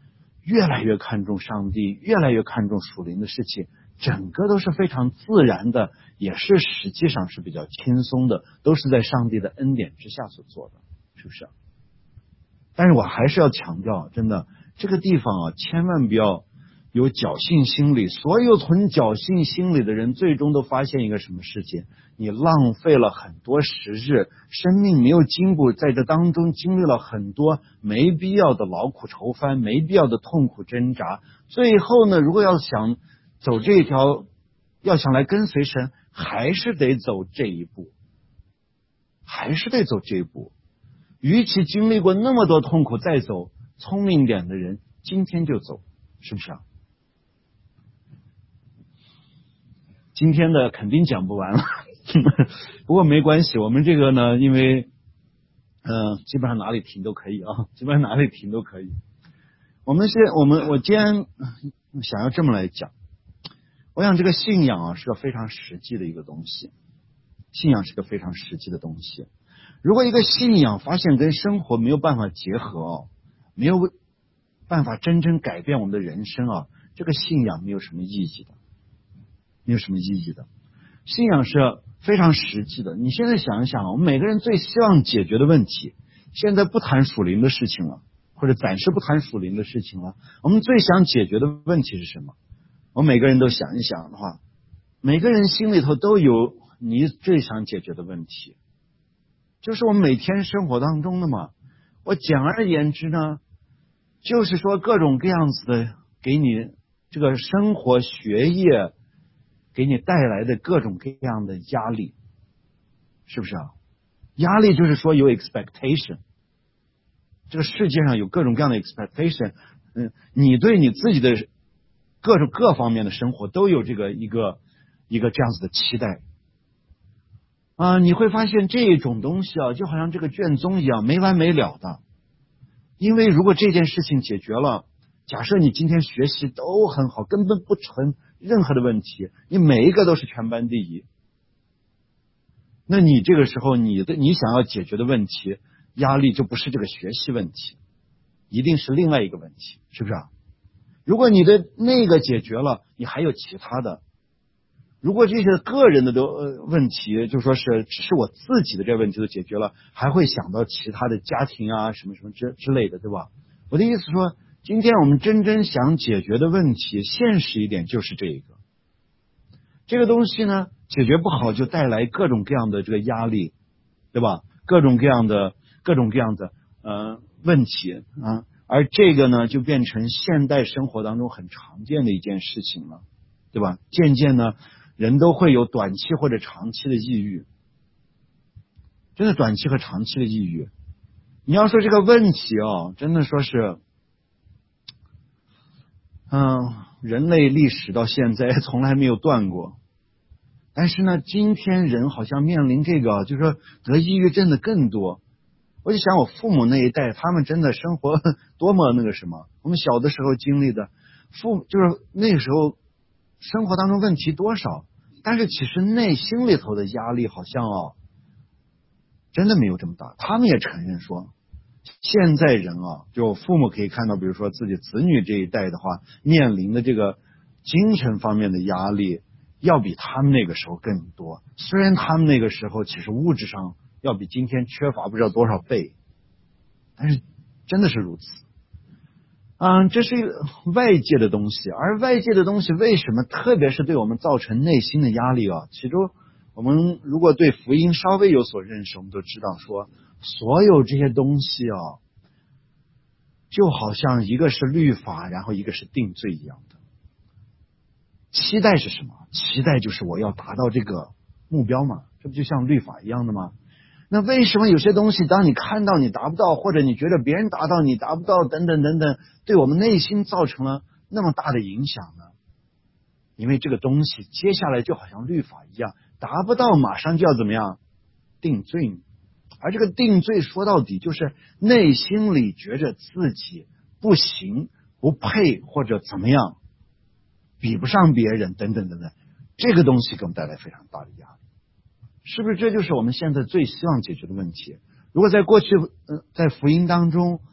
越来越看重上帝，越来越看重属灵的事情，整个都是非常自然的，也是实际上是比较轻松的，都是在上帝的恩典之下所做的，是不是？但是我还是要强调，真的这个地方啊，千万不要有侥幸心理。所有存侥幸心理的人，最终都发现一个什么事情？你浪费了很多时日，生命没有进步，在这当中经历了很多没必要的劳苦愁烦，没必要的痛苦挣扎。最后呢，如果要想走这一条，要想来跟随神，还是得走这一步，还是得走这一步。与其经历过那么多痛苦再走，聪明点的人今天就走，是不是啊？今天的肯定讲不完了不过没关系，我们这个呢，因为呃，基本上哪里停都可以啊，基本上哪里停都可以。我们是我们我今天想要这么来讲，我想这个信仰啊是个非常实际的一个东西，信仰是个非常实际的东西。如果一个信仰发现跟生活没有办法结合哦，没有办法真正改变我们的人生啊，这个信仰没有什么意义的，没有什么意义的。信仰是非常实际的。你现在想一想，我们每个人最希望解决的问题，现在不谈属灵的事情了，或者暂时不谈属灵的事情了，我们最想解决的问题是什么？我们每个人都想一想的话，每个人心里头都有你最想解决的问题，就是我们每天生活当中的嘛。我简而言之呢，就是说各种各样子的给你这个生活学业给你带来的各种各样的压力，是不是啊？压力就是说有 expectation， 这个世界上有各种各样的 expectation， 嗯，你对你自己的各种各方面的生活都有这个一个一个这样子的期待啊、呃，你会发现这种东西啊，就好像这个卷宗一样，没完没了的。因为如果这件事情解决了，假设你今天学习都很好，根本不存任何的问题，你每一个都是全班第一，那你这个时候你的你想要解决的问题，压力就不是这个学习问题，一定是另外一个问题，是不是啊？如果你的那个解决了，你还有其他的。如果这些个人的都呃问题，就说是只是我自己的这个问题都解决了，还会想到其他的家庭啊什么什么之之类的，对吧？我的意思说，今天我们真正想解决的问题，现实一点就是这个。这个东西呢，解决不好就带来各种各样的这个压力，对吧？各种各样的各种各样的呃问题啊，而这个呢，就变成现代生活当中很常见的一件事情了，对吧？渐渐呢，人都会有短期或者长期的抑郁，真的短期和长期的抑郁。你要说这个问题哦，真的说是，嗯，人类历史到现在从来没有断过。但是呢，今天人好像面临这个，就是说得抑郁症的更多。我就想我父母那一代，他们真的生活多么那个什么，我们小的时候经历的，父就是那个时候生活当中问题多少，但是其实内心里头的压力好像哦，真的没有这么大。他们也承认说，现在人啊，就父母可以看到，比如说自己子女这一代的话，面临的这个精神方面的压力，要比他们那个时候更多。虽然他们那个时候其实物质上要比今天缺乏不知道多少倍，但是真的是如此。嗯，这是外界的东西，而外界的东西为什么特别是对我们造成内心的压力啊？其中我们如果对福音稍微有所认识，我们都知道说，所有这些东西啊，就好像一个是律法，然后一个是定罪一样的。期待是什么？期待就是我要达到这个目标嘛，这不就像律法一样的吗？那为什么有些东西当你看到你达不到，或者你觉得别人达到你达不到等等等等，对我们内心造成了那么大的影响呢？因为这个东西接下来就好像律法一样，达不到马上就要怎么样定罪，而这个定罪说到底就是内心里觉着自己不行不配或者怎么样比不上别人等等等等，这个东西给我们带来非常大的压力。是不是这就是我们现在最希望解决的问题？如果在过去、呃、在福音当中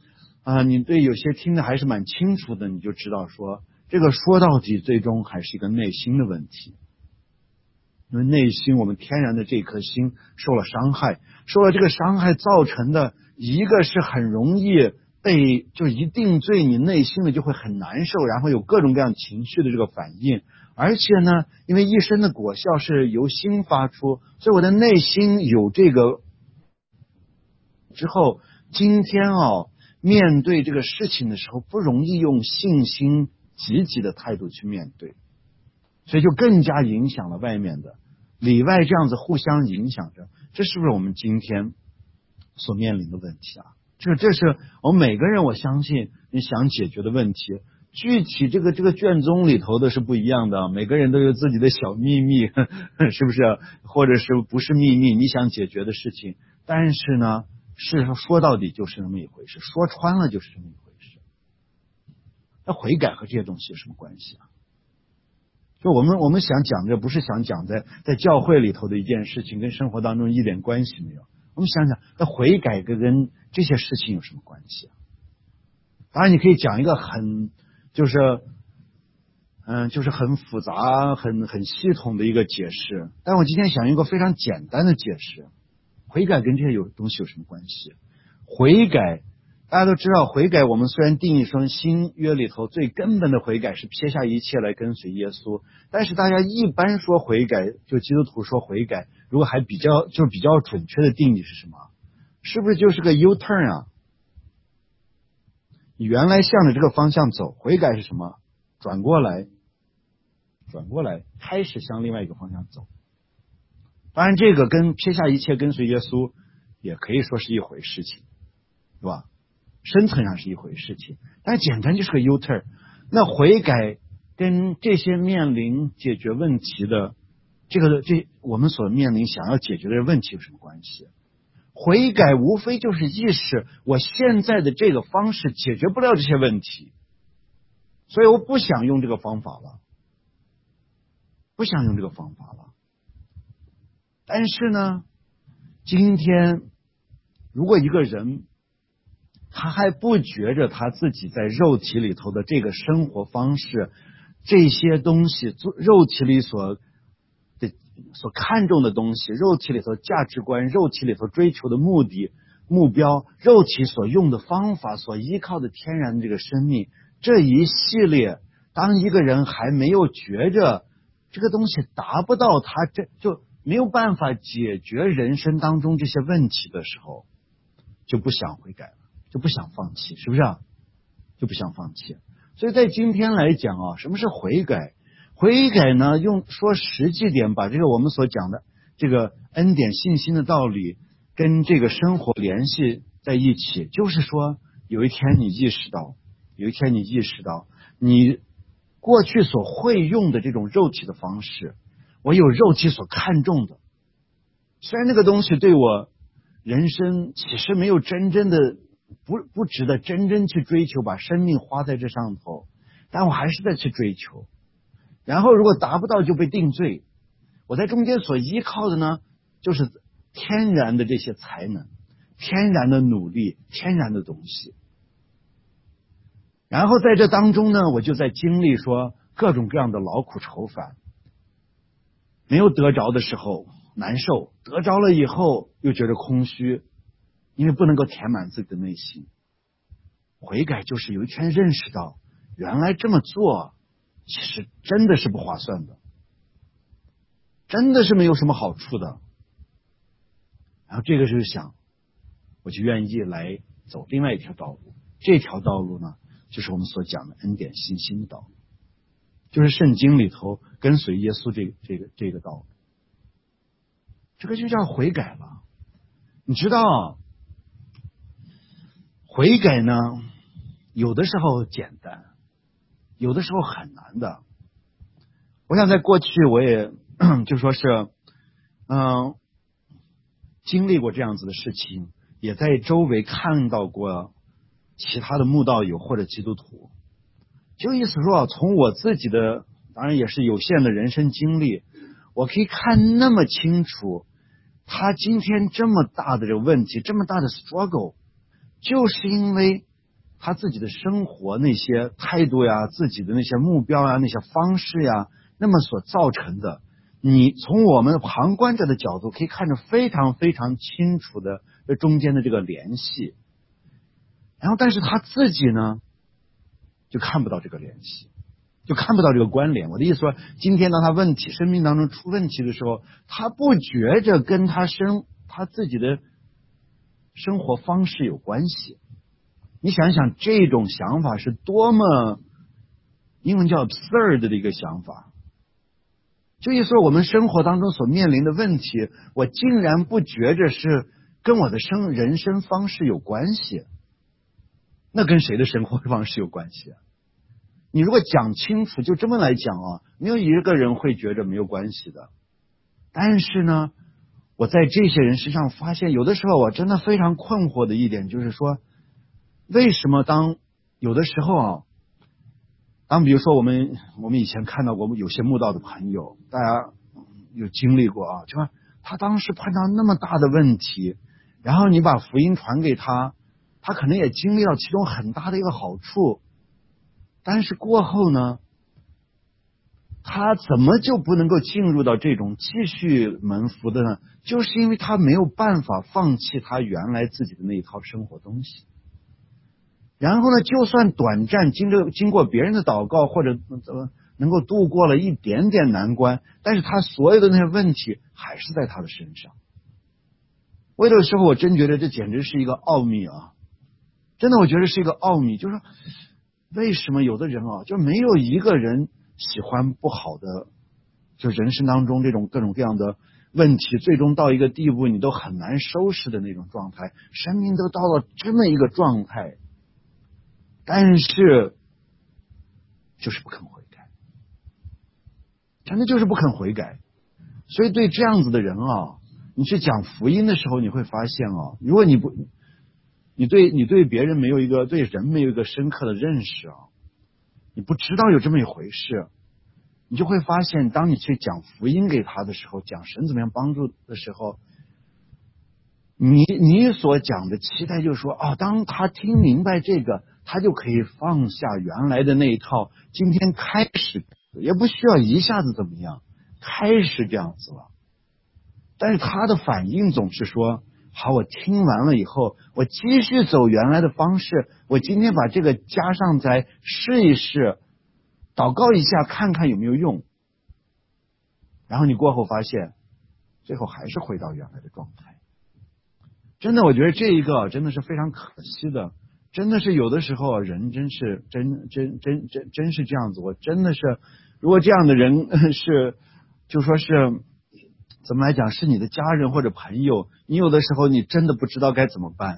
啊，你对有些听的还是蛮清楚的，你就知道说，这个说到底最终还是一个内心的问题。因为内心我们天然的这颗心受了伤害，受了这个伤害造成的一个是很容易被就一定罪，你内心的就会很难受，然后有各种各样情绪的这个反应。而且呢，因为一生的果效是由心发出，所以我的内心有这个之后，今天哦，面对这个事情的时候，不容易用信心积极的态度去面对，所以就更加影响了外面的里外这样子互相影响着，这是不是我们今天所面临的问题啊？这个这是我们每个人，我相信你想解决的问题。具体这个这个卷宗里头的是不一样的，每个人都有自己的小秘密，呵呵是不是？或者是不是秘密？你想解决的事情，但是呢，是说到底就是那么一回事，说穿了就是这么一回事。那悔改和这些东西有什么关系啊？就我们我们想讲的不是想讲在在教会里头的一件事情，跟生活当中一点关系没有。我们想想，那悔改跟跟这些事情有什么关系啊？当然，你可以讲一个很就是嗯，就是很复杂、很很系统的一个解释。但我今天想用一个非常简单的解释：悔改跟这些有东西有什么关系？悔改。大家都知道，悔改我们虽然定义说新约里头最根本的悔改是撇下一切来跟随耶稣，但是大家一般说悔改，就基督徒说悔改，如果还比较就是比较准确的定义是什么？是不是就是个 U turn 啊？你原来向着这个方向走，悔改是什么？转过来，转过来，开始向另外一个方向走。当然，这个跟撇下一切跟随耶稣也可以说是一回事情，对吧？深层上是一回事情，但简单就是个 U turn。那悔改跟这些面临解决问题的这个这我们所面临想要解决的问题有什么关系？悔改无非就是意识我现在的这个方式解决不了这些问题，所以我不想用这个方法了，不想用这个方法了。但是呢，今天如果一个人他还不觉着他自己在肉体里头的这个生活方式，这些东西，肉体里所的所看重的东西，肉体里头价值观，肉体里头追求的目的目标，肉体所用的方法，所依靠的天然的这个生命，这一系列，当一个人还没有觉着这个东西达不到他这就没有办法解决人生当中这些问题的时候，就不想悔改了，就不想放弃，是不是啊？就不想放弃。所以在今天来讲啊，什么是悔改？悔改呢，用说实际点，把这个我们所讲的这个恩典信心的道理跟这个生活联系在一起，就是说有一天你意识到，有一天你意识到你过去所会用的这种肉体的方式，我有肉体所看重的，虽然那个东西对我人生其实没有真正的不不值得真正去追求，把生命花在这上头，但我还是在去追求。然后如果达不到就被定罪，我在中间所依靠的呢，就是天然的这些才能，天然的努力，天然的东西。然后在这当中呢，我就在经历说各种各样的劳苦愁烦，没有得着的时候难受，得着了以后又觉得空虚，因为不能够填满自己的内心。悔改就是有一天认识到，原来这么做其实真的是不划算的，真的是没有什么好处的。然后这个时候想，我就愿意来走另外一条道路。这条道路呢，就是我们所讲的恩典信心的道路，就是圣经里头跟随耶稣这个这个这个道路。这个就叫悔改了。你知道，悔改呢，有的时候简单，有的时候很难的。我想在过去我也就说是嗯，经历过这样子的事情，也在周围看到过其他的慕道友或者基督徒。就意思说，从我自己的当然也是有限的人生经历，我可以看那么清楚，他今天这么大的这个问题，这么大的 struggle， 就是因为他自己的生活那些态度呀，自己的那些目标呀，那些方式呀，那么所造成的，你从我们旁观者的角度可以看着非常非常清楚的这中间的这个联系。然后但是他自己呢就看不到这个联系，就看不到这个关联。我的意思说，今天当他问题生命当中出问题的时候，他不觉着跟他生他自己的生活方式有关系。你想想，这种想法是多么英文叫 absurd 的一个想法。就意思说，我们生活当中所面临的问题，我竟然不觉着是跟我的生人生方式有关系。那跟谁的生活方式有关系啊？你如果讲清楚，就这么来讲啊，没有一个人会觉着没有关系的。但是呢，我在这些人身上发现，有的时候我真的非常困惑的一点就是说，为什么当有的时候啊，当比如说我们我们以前看到过有些慕道的朋友，大家有经历过啊，就说他当时碰到那么大的问题，然后你把福音传给他，他可能也经历到其中很大的一个好处，但是过后呢，他怎么就不能够进入到这种继续蒙福的呢？就是因为他没有办法放弃他原来自己的那一套生活东西。然后呢，就算短暂经过经过别人的祷告，或者呃能够度过了一点点难关，但是他所有的那些问题还是在他的身上。我有的时候我真觉得这简直是一个奥秘啊！真的，我觉得是一个奥秘，就是说为什么有的人啊，就没有一个人喜欢不好的，就人生当中这种各种各样的问题，最终到一个地步你都很难收拾的那种状态，生命都到了这么一个状态，但是就是不肯悔改，真的就是不肯悔改。所以对这样子的人啊，你去讲福音的时候，你会发现啊，如果你不你对你对别人没有一个对人没有一个深刻的认识啊，你不知道有这么一回事，你就会发现，当你去讲福音给他的时候，讲神怎么样帮助的时候，你你所讲的期待就是说，哦，当他听明白这个，他就可以放下原来的那一套，今天开始也不需要一下子怎么样，开始这样子了。但是他的反应总是说，好，我听完了以后，我继续走原来的方式，我今天把这个加上再试一试，祷告一下看看有没有用。然后你过后发现，最后还是回到原来的状态。真的，我觉得这一个真的是非常可惜的，真的是有的时候人真是真真真真真是这样子。我真的是，如果这样的人是，就说是怎么来讲，是你的家人或者朋友，你有的时候你真的不知道该怎么办，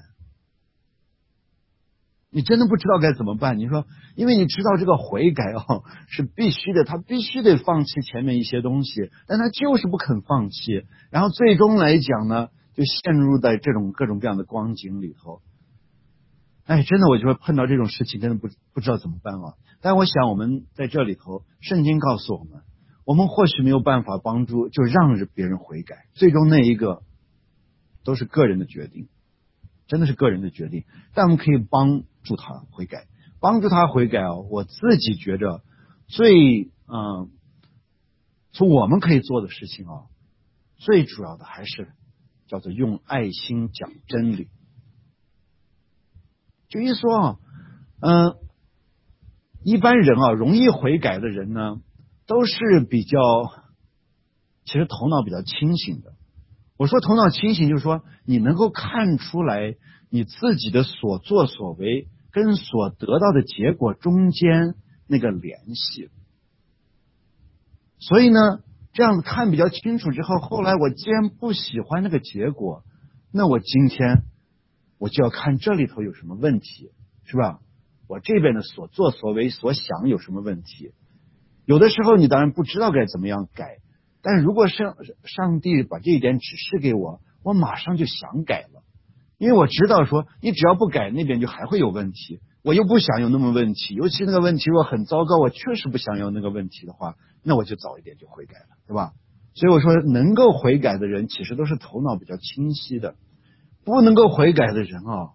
你真的不知道该怎么办。你说，因为你知道这个悔改哦是必须的，他必须得放弃前面一些东西，但他就是不肯放弃，然后最终来讲呢，就陷入在这种各种各样的光景里头。哎，真的，我就会碰到这种事情，真的不不知道怎么办啊。但我想，我们在这里头，圣经告诉我们，我们或许没有办法帮助，就让别人悔改，最终那一个都是个人的决定，真的是个人的决定。但我们可以帮助他悔改，帮助他悔改啊。我自己觉着最嗯，从我们可以做的事情啊，最主要的还是叫做用爱心讲真理。就一说啊，嗯、呃，一般人啊，容易悔改的人呢，都是比较，其实头脑比较清醒的。我说头脑清醒，就是说你能够看出来你自己的所作所为跟所得到的结果中间那个联系。所以呢，这样看比较清楚之后，后来我既然不喜欢那个结果，那我今天我就要看这里头有什么问题，是吧？我这边的所作所为所想有什么问题？有的时候你当然不知道该怎么样改，但是如果上上帝把这一点指示给我，我马上就想改了，因为我知道说你只要不改，那边就还会有问题，我又不想有那么问题，尤其那个问题如果很糟糕，我确实不想有那个问题的话，那我就早一点就悔改了，对吧？所以我说能够悔改的人其实都是头脑比较清晰的，不能够悔改的人啊，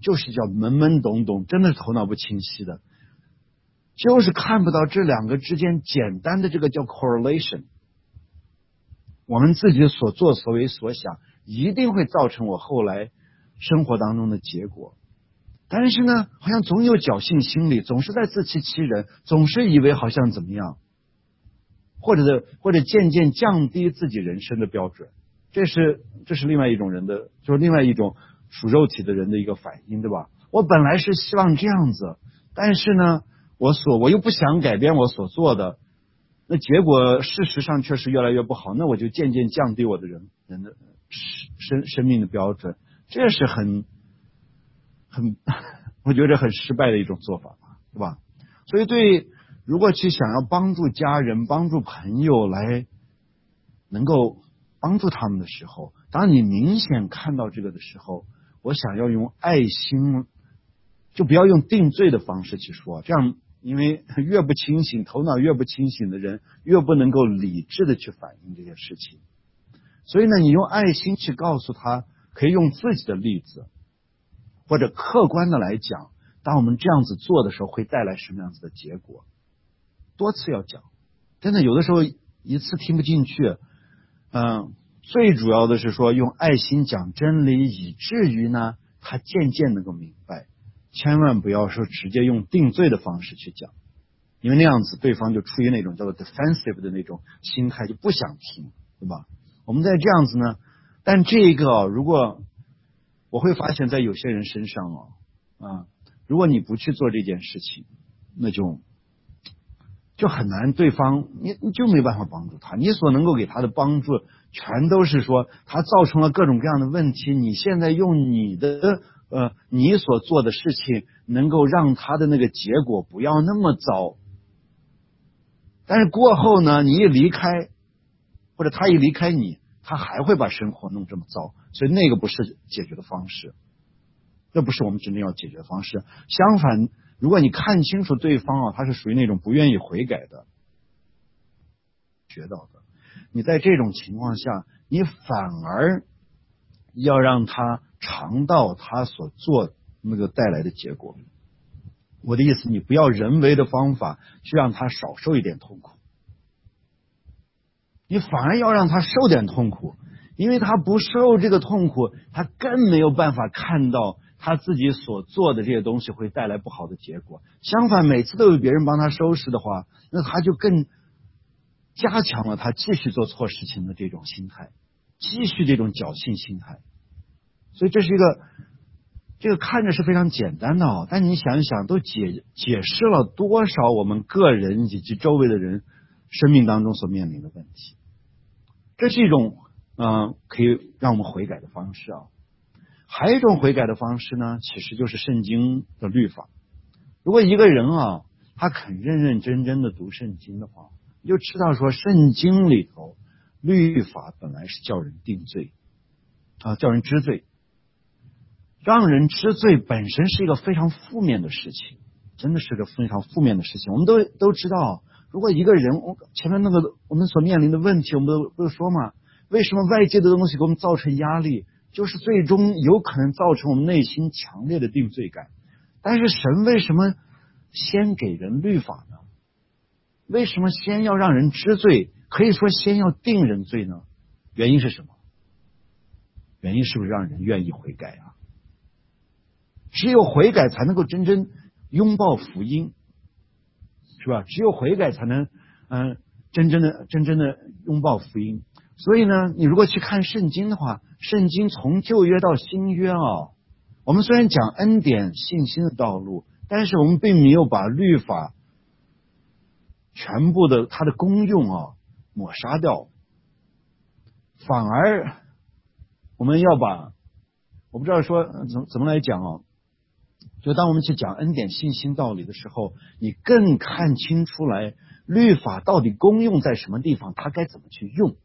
就是叫懵懵懂懂，真的是头脑不清晰的，就是看不到这两个之间简单的这个叫 correlation。我们自己所作所为所想一定会造成我后来生活当中的结果，但是呢好像总有侥幸心理，总是在自欺欺人，总是以为好像怎么样，或者或者渐渐降低自己人生的标准。这是这是另外一种人的，就是另外一种属肉体的人的一个反应，对吧？我本来是希望这样子，但是呢我所我又不想改变我所做的，那结果事实上确实越来越不好，那我就渐渐降低我的人人的生生命的标准，这是很很我觉得很失败的一种做法，对吧？所以对，如果去想要帮助家人帮助朋友来能够帮助他们的时候，当你明显看到这个的时候，我想要用爱心，就不要用定罪的方式去说，这样因为越不清醒，头脑越不清醒的人越不能够理智的去反映这些事情。所以呢，你用爱心去告诉他，可以用自己的例子或者客观的来讲，当我们这样子做的时候会带来什么样子的结果，多次要讲。真的有的时候一次听不进去，嗯，最主要的是说用爱心讲真理，以至于呢他渐渐能够明白，千万不要说直接用定罪的方式去讲，因为那样子对方就处于那种叫做 defensive 的那种心态，就不想听，对吧？我们在这样子呢，但这个、哦、如果我会发现在有些人身上哦，啊，如果你不去做这件事情，那就就很难，对方你你就没办法帮助他，你所能够给他的帮助全都是说他造成了各种各样的问题，你现在用你的呃你所做的事情能够让他的那个结果不要那么糟，但是过后呢，你一离开或者他一离开你，他还会把生活弄这么糟，所以那个不是解决的方式，这不是我们真正要解决的方式。相反，如果你看清楚对方啊，他是属于那种不愿意悔改的，学到的，你在这种情况下，你反而要让他尝到他所做那个带来的结果。我的意思，你不要人为的方法去让他少受一点痛苦，你反而要让他受点痛苦，因为他不受这个痛苦，他更没有办法看到他自己所做的这些东西会带来不好的结果。相反，每次都有别人帮他收拾的话，那他就更加强了他继续做错事情的这种心态，继续这种侥幸心态。所以这是一个这个看着是非常简单的哦，但你想一想，都解解释了多少我们个人以及周围的人生命当中所面临的问题。这是一种嗯、呃，可以让我们悔改的方式啊。还有一种悔改的方式呢，其实就是圣经的律法。如果一个人啊，他肯认认真真的读圣经的话，你就知道说圣经里头律法本来是叫人定罪啊，叫人知罪。让人知罪本身是一个非常负面的事情，真的是个非常负面的事情。我们都都知道，如果一个人，前面那个我们所面临的问题，我们都都说嘛，为什么外界的东西给我们造成压力，就是最终有可能造成我们内心强烈的定罪感。但是神为什么先给人律法呢？为什么先要让人知罪，可以说先要定人罪呢？原因是什么？原因是不是让人愿意悔改啊？只有悔改才能够真正拥抱福音，是吧？只有悔改才能嗯、呃、真正的真正的拥抱福音。所以呢，你如果去看圣经的话，圣经从旧约到新约啊，我们虽然讲恩典信心的道路，但是我们并没有把律法全部的它的功用啊抹杀掉，反而我们要把，我不知道说怎怎么来讲啊，就当我们去讲恩典信心道理的时候，你更看清出来律法到底功用在什么地方，它该怎么去用，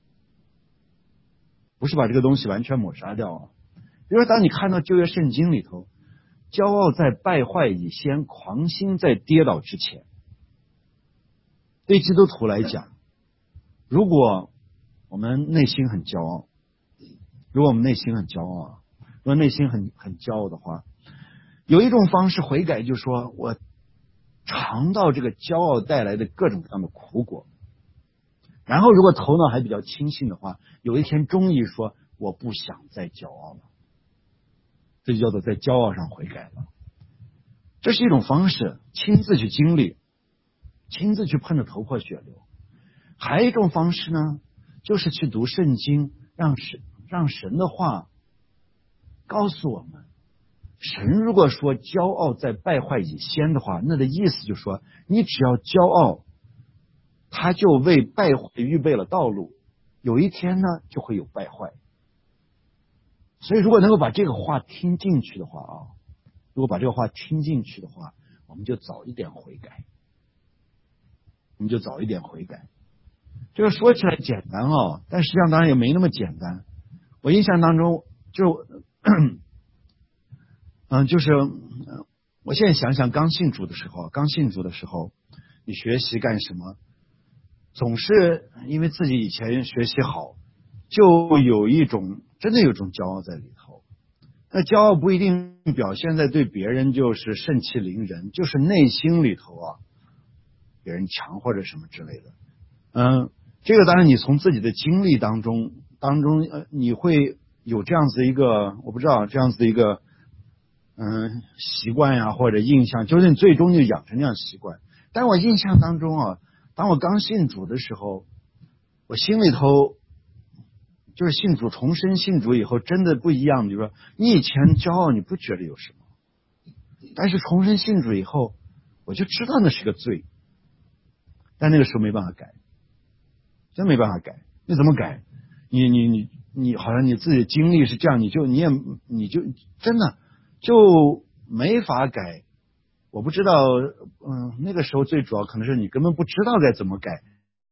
不是把这个东西完全抹杀掉啊。比如说当你看到旧约圣经里头，骄傲在败坏以先，狂心在跌倒之前。对基督徒来讲，如果我们内心很骄傲，如果我们内心很骄傲，如果内心很很骄傲的话， 有一种方式悔改，就是说我尝到这个骄傲带来的各种各样的苦果，然后如果头脑还比较清醒的话，有一天终于说我不想再骄傲了，这就叫做在骄傲上悔改了。这是一种方式，亲自去经历，亲自去碰得头破血流。还有一种方式呢，就是去读圣经，让神让神的话告诉我们，神如果说骄傲在败坏以先的话，那的意思就是说，你只要骄傲，他就为败坏预备了道路，有一天呢就会有败坏。所以如果能够把这个话听进去的话啊，如果把这个话听进去的话，我们就早一点悔改，我们就早一点悔改。这个说起来简单哦，但实际上当然也没那么简单。我印象当中就嗯，就是我现在想想，刚信主的时候，刚信主的时候，你学习干什么？总是因为自己以前学习好，就有一种真的有一种骄傲在里头。那骄傲不一定表现在对别人就是盛气凌人，就是内心里头啊，别人强或者什么之类的。嗯，这个当然你从自己的经历当中当中，呃，你会有这样子一个，我不知道这样子的一个。嗯，习惯呀或者印象，就是你最终就养成这样习惯。但我印象当中啊，当我刚信主的时候，我心里头就是信主重生信主以后真的不一样。比如说你以前骄傲你不觉得有什么，但是重生信主以后，我就知道那是个罪，但那个时候没办法改，真没办法改。你怎么改？你你你你好像你自己的经历是这样，你就你也你就真的就没法改。我不知道，嗯，那个时候最主要可能是你根本不知道该怎么改，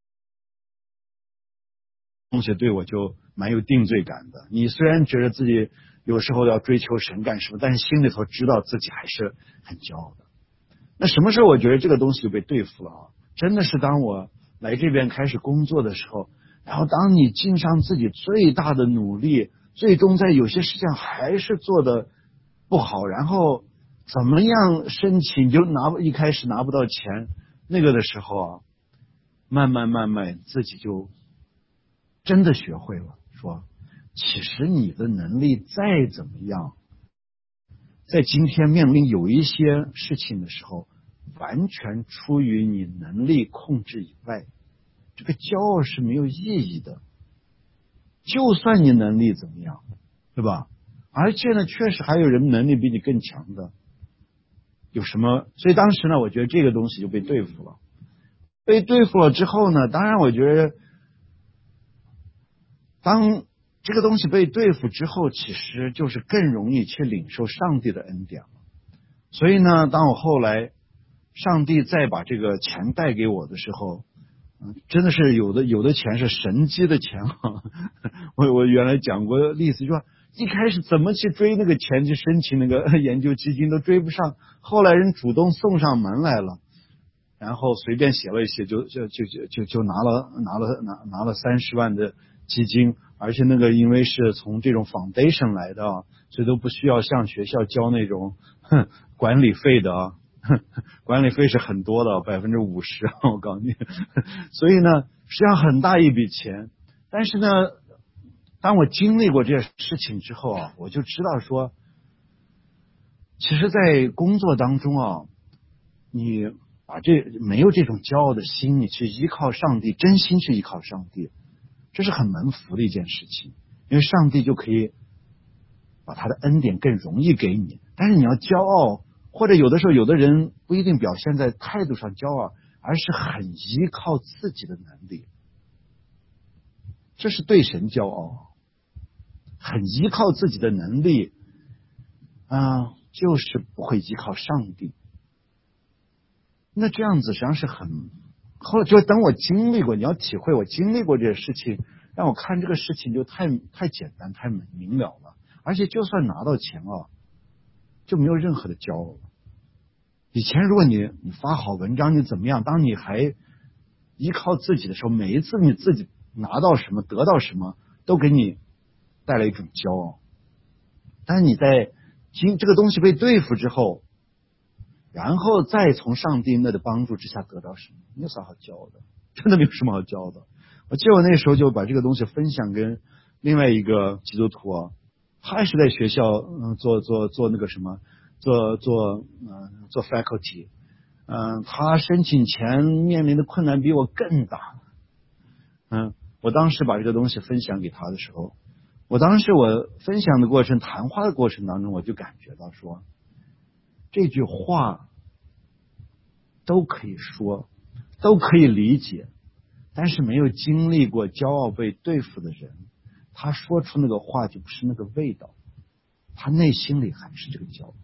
东西对我就蛮有定罪感的。你虽然觉得自己有时候要追求神干什么，但是心里头知道自己还是很骄傲的。那什么时候我觉得这个东西就被对付了啊？真的是当我来这边开始工作的时候，然后当你尽上自己最大的努力，最终在有些事情还是做的不好，然后怎么样申请就拿一开始拿不到钱，那个的时候啊，慢慢慢慢自己就真的学会了说，其实你的能力再怎么样，在今天面临有一些事情的时候，完全出于你能力控制以外，这个骄傲是没有意义的。就算你能力怎么样，对吧？而且呢，确实还有人能力比你更强的。有什么？所以当时呢，我觉得这个东西就被对付了。被对付了之后呢，当然我觉得，当这个东西被对付之后，其实就是更容易去领受上帝的恩典了。所以呢，当我后来上帝再把这个钱带给我的时候，嗯，真的是有的有的钱是神机的钱啊！我我原来讲过例子，就说一开始怎么去追那个钱去申请那个研究基金都追不上，后来人主动送上门来了，然后随便写了一写，就就就就就就拿了拿了拿拿了三十万的基金，而且那个因为是从这种 foundation 来的啊，所以都不需要向学校交那种哼管理费的啊。管理费是很多的，百分之五十，我告诉你。所以呢，实际上很大一笔钱。但是呢，当我经历过这些事情之后啊，我就知道说，其实，在工作当中啊，你把这没有这种骄傲的心，你去依靠上帝，真心去依靠上帝，这是很蒙福的一件事情，因为上帝就可以把他的恩典更容易给你。但是你要骄傲。或者有的时候有的人不一定表现在态度上骄傲，而是很依靠自己的能力，这是对神骄傲，很依靠自己的能力啊、呃，就是不会依靠上帝。那这样子实际上是很，后来就等我经历过，你要体会我经历过这些事情，让我看这个事情就太太简单太明了了，而且就算拿到钱啊，就没有任何的骄傲了。以前如果你你发好文章你怎么样，当你还依靠自己的时候，每一次你自己拿到什么得到什么都给你带来一种骄傲。但是你在经这个东西被对付之后，然后再从上帝那的帮助之下得到什么？没有啥好骄的，真的没有什么好骄的。我记得我那时候就把这个东西分享跟另外一个基督徒啊，他也是在学校嗯做做做那个什么，做做嗯、呃、做 faculty， 嗯、呃，他申请前面临的困难比我更大。嗯，我当时把这个东西分享给他的时候，我当时我分享的过程、谈话的过程当中，我就感觉到说，这句话都可以说，都可以理解，但是没有经历过骄傲被对付的人，他说出那个话就不是那个味道，他内心里还是这个骄傲。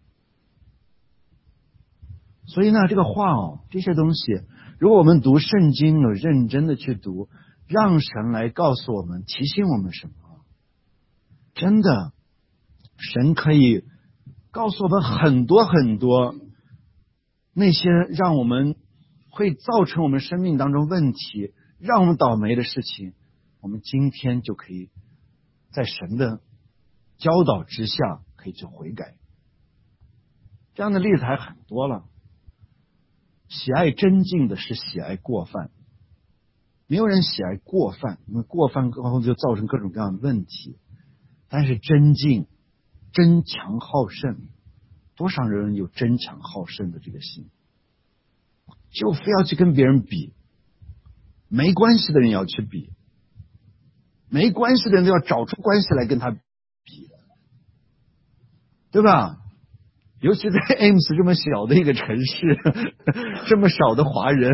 所以呢，这个话哦，这些东西，如果我们读圣经有认真的去读，让神来告诉我们、提醒我们什么？真的，神可以告诉我们很多很多那些让我们会造成我们生命当中问题、让我们倒霉的事情，我们今天就可以在神的教导之下可以去悔改。这样的例子还很多了。喜爱真敬的是喜爱过犯，没有人喜爱过犯，因为过犯过后就造成各种各样的问题。但是真敬、争强好胜，多少人有争强好胜的这个心，就非要去跟别人比，没关系的人也要去比，没关系的人都要找出关系来跟他比，对吧？尤其在 Ames 这么小的一个城市，这么少的华人，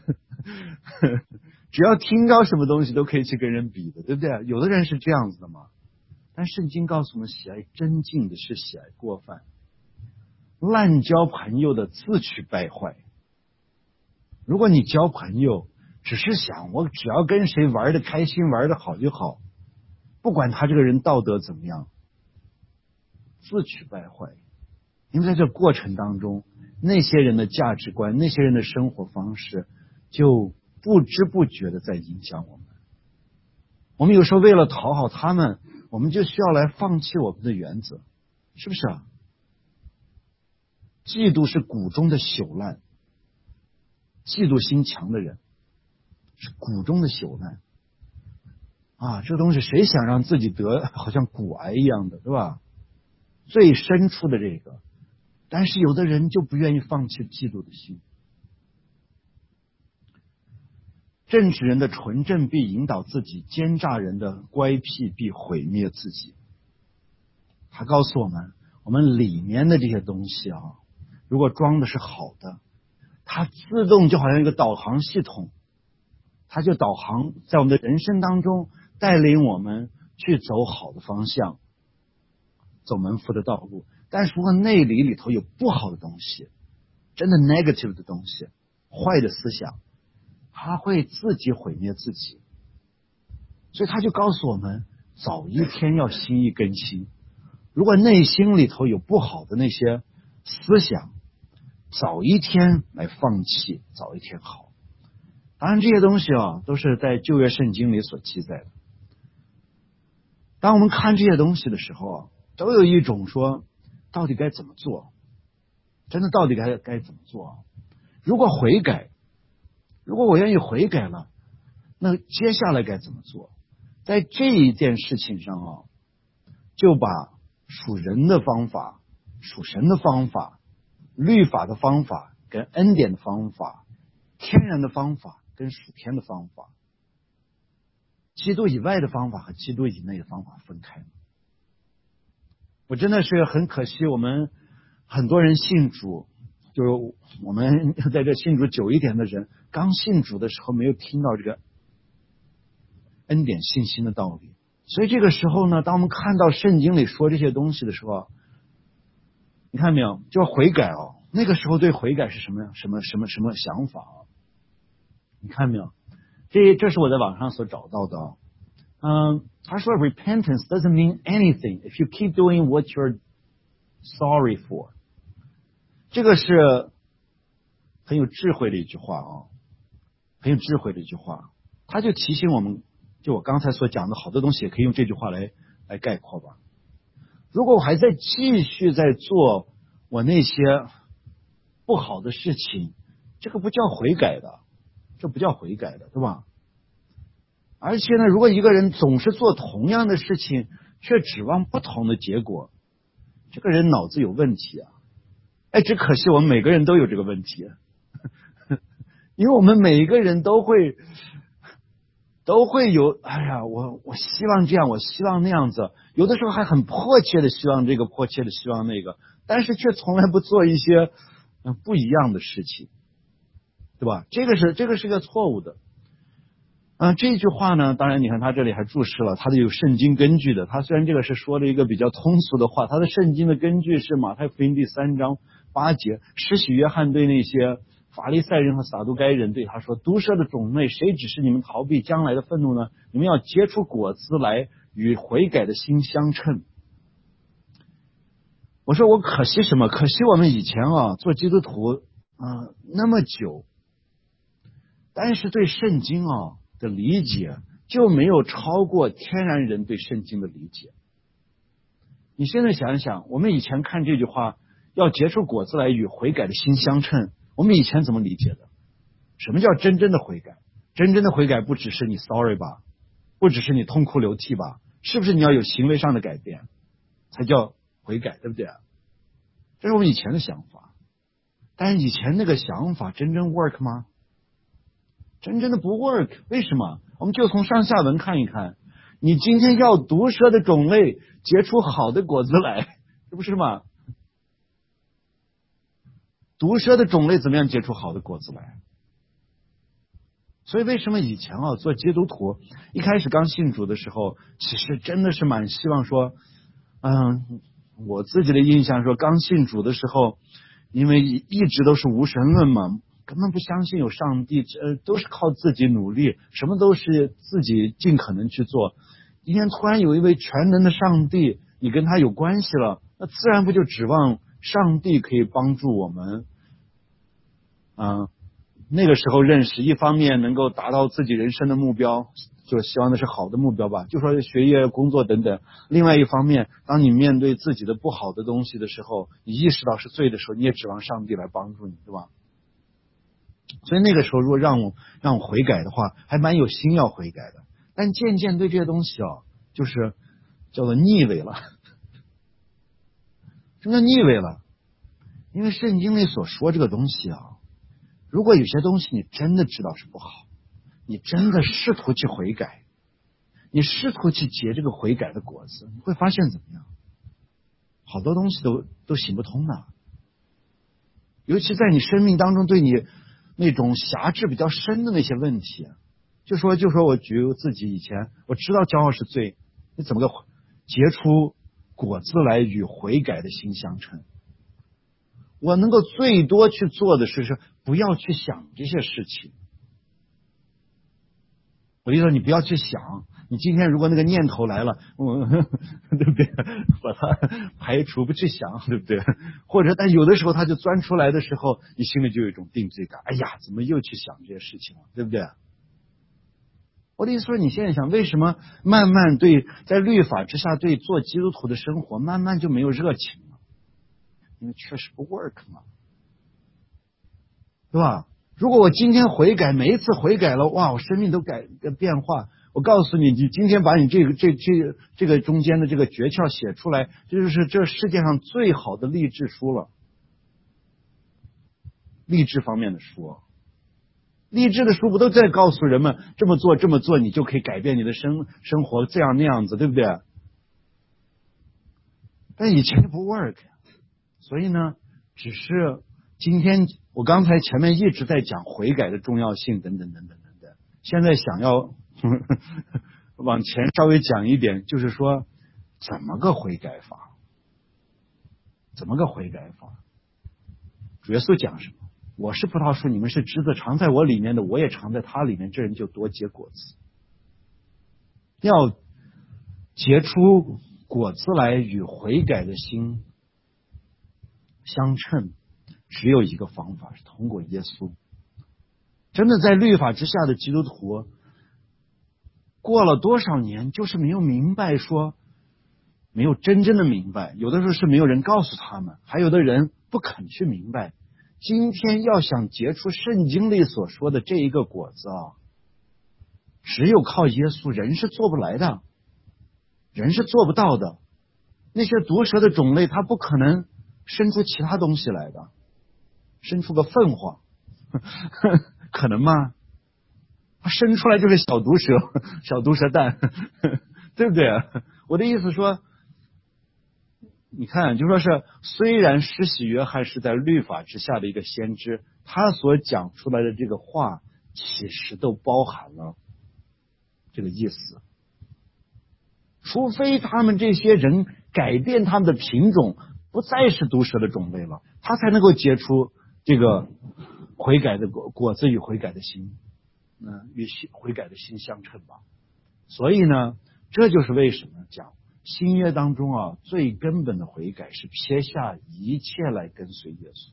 只要听到什么东西都可以去跟人比的，对不对？有的人是这样子的嘛。但圣经告诉我们，喜爱真敬的是喜爱过犯，滥交朋友的自取败坏。如果你交朋友只是想我只要跟谁玩的开心玩的好就好，不管他这个人道德怎么样，自取败坏。因为在这过程当中，那些人的价值观、那些人的生活方式就不知不觉的在影响我们。我们有时候为了讨好他们，我们就需要来放弃我们的原则，是不是啊？嫉妒是骨中的朽烂，嫉妒心强的人是骨中的朽烂啊！这东西谁想让自己得好像骨癌一样的，对吧？最深处的这个，但是有的人就不愿意放弃嫉妒的心。正直人的纯正必引导自己，奸诈人的乖僻必毁灭自己。他告诉我们，我们里面的这些东西啊，如果装的是好的，它自动就好像一个导航系统，它就导航在我们的人生当中，带领我们去走好的方向，走门福的道路。但是如果内里里头有不好的东西，真的 negative 的东西，坏的思想，他会自己毁灭自己。所以他就告诉我们，早一天要心意更新。如果内心里头有不好的那些思想，早一天来放弃，早一天好。当然这些东西啊，都是在旧约圣经里所记载的。当我们看这些东西的时候啊，都有一种说到底该怎么做，真的到底该该怎么做。如果悔改，如果我愿意悔改了，那接下来该怎么做？在这一件事情上啊，就把属人的方法、属神的方法、律法的方法跟恩典的方法、天然的方法跟属天的方法、基督以外的方法和基督以内的方法分开。我真的是很可惜，我们很多人信主，就是我们在这信主久一点的人，刚信主的时候没有听到这个恩典信心的道理。所以这个时候呢，当我们看到圣经里说这些东西的时候，你看没有，就是悔改哦。那个时候对悔改是什么什么什么什么想法啊？你看没有？这这是我在网上所找到的啊。嗯，他说 repentance doesn't mean anything if you keep doing what you're sorry for。这个是很有智慧的一句话啊，很有智慧的一句话。他就提醒我们，就我刚才所讲的好多东西，也可以用这句话来来概括吧。 如果我还在继续在做我那些不好的事情，这个不叫悔改的，这不叫悔改的，对吧？而且呢，如果一个人总是做同样的事情，却指望不同的结果，这个人脑子有问题啊！哎，只可惜我们每个人都有这个问题，因为我们每一个人都会都会有，哎呀，我我希望这样，我希望那样子，有的时候还很迫切的希望这个，迫切的希望那个，但是却从来不做一些嗯不一样的事情，对吧？这个是这个是个错误的。啊，这句话呢，当然你看他这里还注释了，他的有圣经根据的。他虽然这个是说了一个比较通俗的话，他的圣经的根据是马太福音第三章八节，施洗约翰对那些法利赛人和撒都该人对他说：“毒蛇的种类，谁指示你们逃避将来的愤怒呢？你们要结出果子来，与悔改的心相称。”我说我可惜什么？可惜我们以前啊做基督徒啊、呃、那么久，但是对圣经啊的理解就没有超过天然人对圣经的理解。你现在想一想，我们以前看这句话，要结出果子来与悔改的心相称，我们以前怎么理解的？什么叫真正的悔改？真正的悔改不只是你 sorry 吧，不只是你痛哭流涕吧，是不是你要有行为上的改变才叫悔改，对不对？这是我们以前的想法，但是以前那个想法真正 work 吗？真正的不 work， 为什么？我们就从上下文看一看。你今天要毒蛇的种类结出好的果子来，是不是嘛？毒蛇的种类怎么样结出好的果子来？所以为什么以前啊做基督徒，一开始刚信主的时候，其实真的是蛮希望说，嗯，我自己的印象说，刚信主的时候，因为一直都是无神论嘛。根本不相信有上帝，呃，都是靠自己努力，什么都是自己尽可能去做。今天突然有一位全能的上帝，你跟他有关系了，那自然不就指望上帝可以帮助我们啊、呃？那个时候认识，一方面能够达到自己人生的目标，就希望的是好的目标吧，就说学业、工作等等。另外一方面，当你面对自己的不好的东西的时候，你意识到是罪的时候，你也指望上帝来帮助你，对吧？所以那个时候如果让我让我悔改的话，还蛮有心要悔改的。但渐渐对这些东西啊，就是叫做腻味了。什么叫腻味了？因为圣经里所说这个东西啊，如果有些东西你真的知道是不好，你真的试图去悔改，你试图去结这个悔改的果子，你会发现怎么样？好多东西都都行不通的。尤其在你生命当中对你那种辖制比较深的那些问题，就说就说我举自己以前，我知道骄傲是罪，你怎么个结出果子来与悔改的心相称？我能够最多去做的是，是不要去想这些事情。我就说你不要去想，你今天如果那个念头来了，我对不对？把它排除，不去想，对不对？或者但有的时候它就钻出来的时候，你心里就有一种定罪感。哎呀，怎么又去想这些事情了，对不对？我的意思说，你现在想，为什么慢慢对在律法之下对做基督徒的生活慢慢就没有热情了？因为确实不 work 嘛，对吧？如果我今天悔改，每一次悔改了，哇，我生命都改变化。我告诉你，你今天把你这个这这这个中间的这个诀窍写出来，这就是这世界上最好的励志书了。励志方面的书，励志的书不都在告诉人们这么做这么做，你就可以改变你的生生活，这样那样子，对不对？但以前不 work， 所以呢，只是今天我刚才前面一直在讲悔改的重要性，等等等等等等。现在想要呵呵往前稍微讲一点，就是说怎么个悔改法？怎么个悔改法？主耶稣讲什么？我是葡萄树，你们是枝子，常在我里面的，我也常在他里面，这人就多结果子。要结出果子来与悔改的心相称，只有一个方法，是通过耶稣。真的在律法之下的基督徒，过了多少年，就是没有明白说， 没有真正的明白，有的时候是没有人告诉他们，还有的人不肯去明白。今天要想结出圣经里所说的这一个果子啊，只有靠耶稣，人是做不来的，人是做不到的。那些毒蛇的种类，它不可能生出其他东西来的，生出个凤凰，可能吗？它生出来就是小毒蛇，小毒蛇蛋，对不对？我的意思说，你看，就说是虽然施洗约翰是在律法之下的一个先知，他所讲出来的这个话，其实都包含了这个意思。除非他们这些人改变他们的品种，不再是毒蛇的种类了，他才能够结出这个悔改的果果子与悔改的心，嗯，与悔改的心相称吧。所以呢，这就是为什么讲新约当中啊，最根本的悔改是撇下一切来跟随耶稣，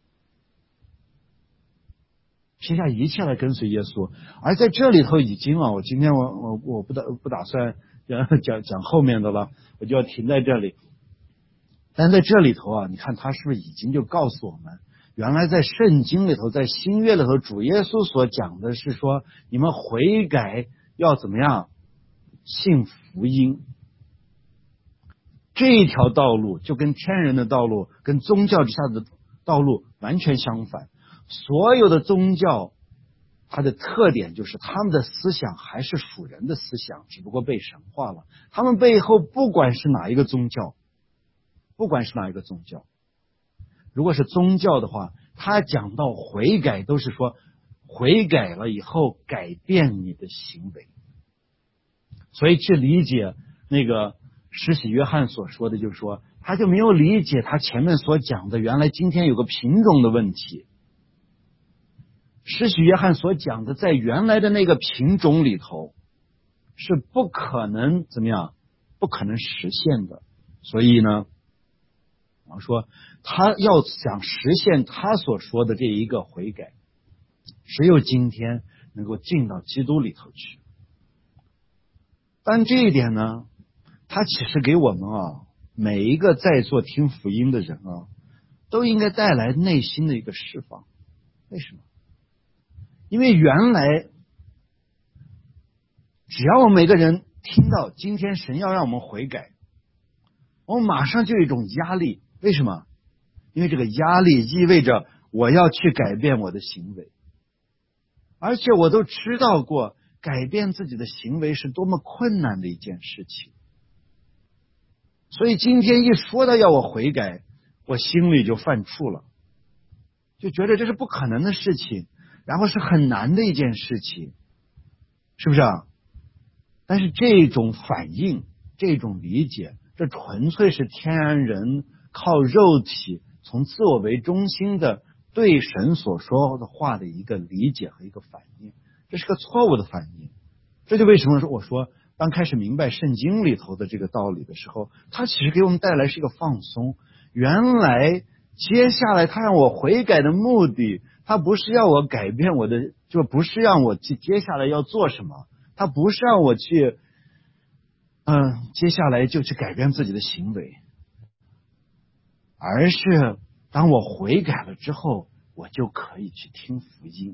撇下一切来跟随耶稣。而在这里头已经啊，我今天我我我不打不打算讲讲后面的了，我就要停在这里。但在这里头啊，你看他是不是已经就告诉我们，原来在圣经里头，在新约里头，主耶稣所讲的是说，你们悔改要怎么样？信福音。这一条道路就跟天人的道路，跟宗教之下的道路完全相反。所有的宗教，它的特点就是他们的思想还是属人的思想，只不过被神化了。他们背后不管是哪一个宗教，不管是哪一个宗教，如果是宗教的话，他讲到悔改都是说悔改了以后改变你的行为。所以去理解那个施洗约翰所说的，就是说他就没有理解他前面所讲的原来今天有个品种的问题。施洗约翰所讲的在原来的那个品种里头是不可能怎么样，不可能实现的。所以呢，我说他要想实现他所说的这一个悔改，只有今天能够进到基督里头去。但这一点呢，他其实给我们啊，每一个在座听福音的人啊，都应该带来内心的一个释放。为什么？因为原来只要我们每个人听到今天神要让我们悔改，我们马上就有一种压力。为什么？因为这个压力意味着我要去改变我的行为，而且我都知道过改变自己的行为是多么困难的一件事情。所以今天一说到要我悔改，我心里就犯怵了，就觉得这是不可能的事情，然后是很难的一件事情，是不是啊？但是这种反应，这种理解，这纯粹是天然人靠肉体从自我为中心的对神所说的话的一个理解和一个反应，这是个错误的反应。这就为什么说我说当开始明白圣经里头的这个道理的时候，它其实给我们带来是一个放松。原来接下来他让我悔改的目的，他不是要我改变我的，就不是让我去接下来要做什么，他不是让我去嗯，接下来就去改变自己的行为，而是当我悔改了之后，我就可以去听福音。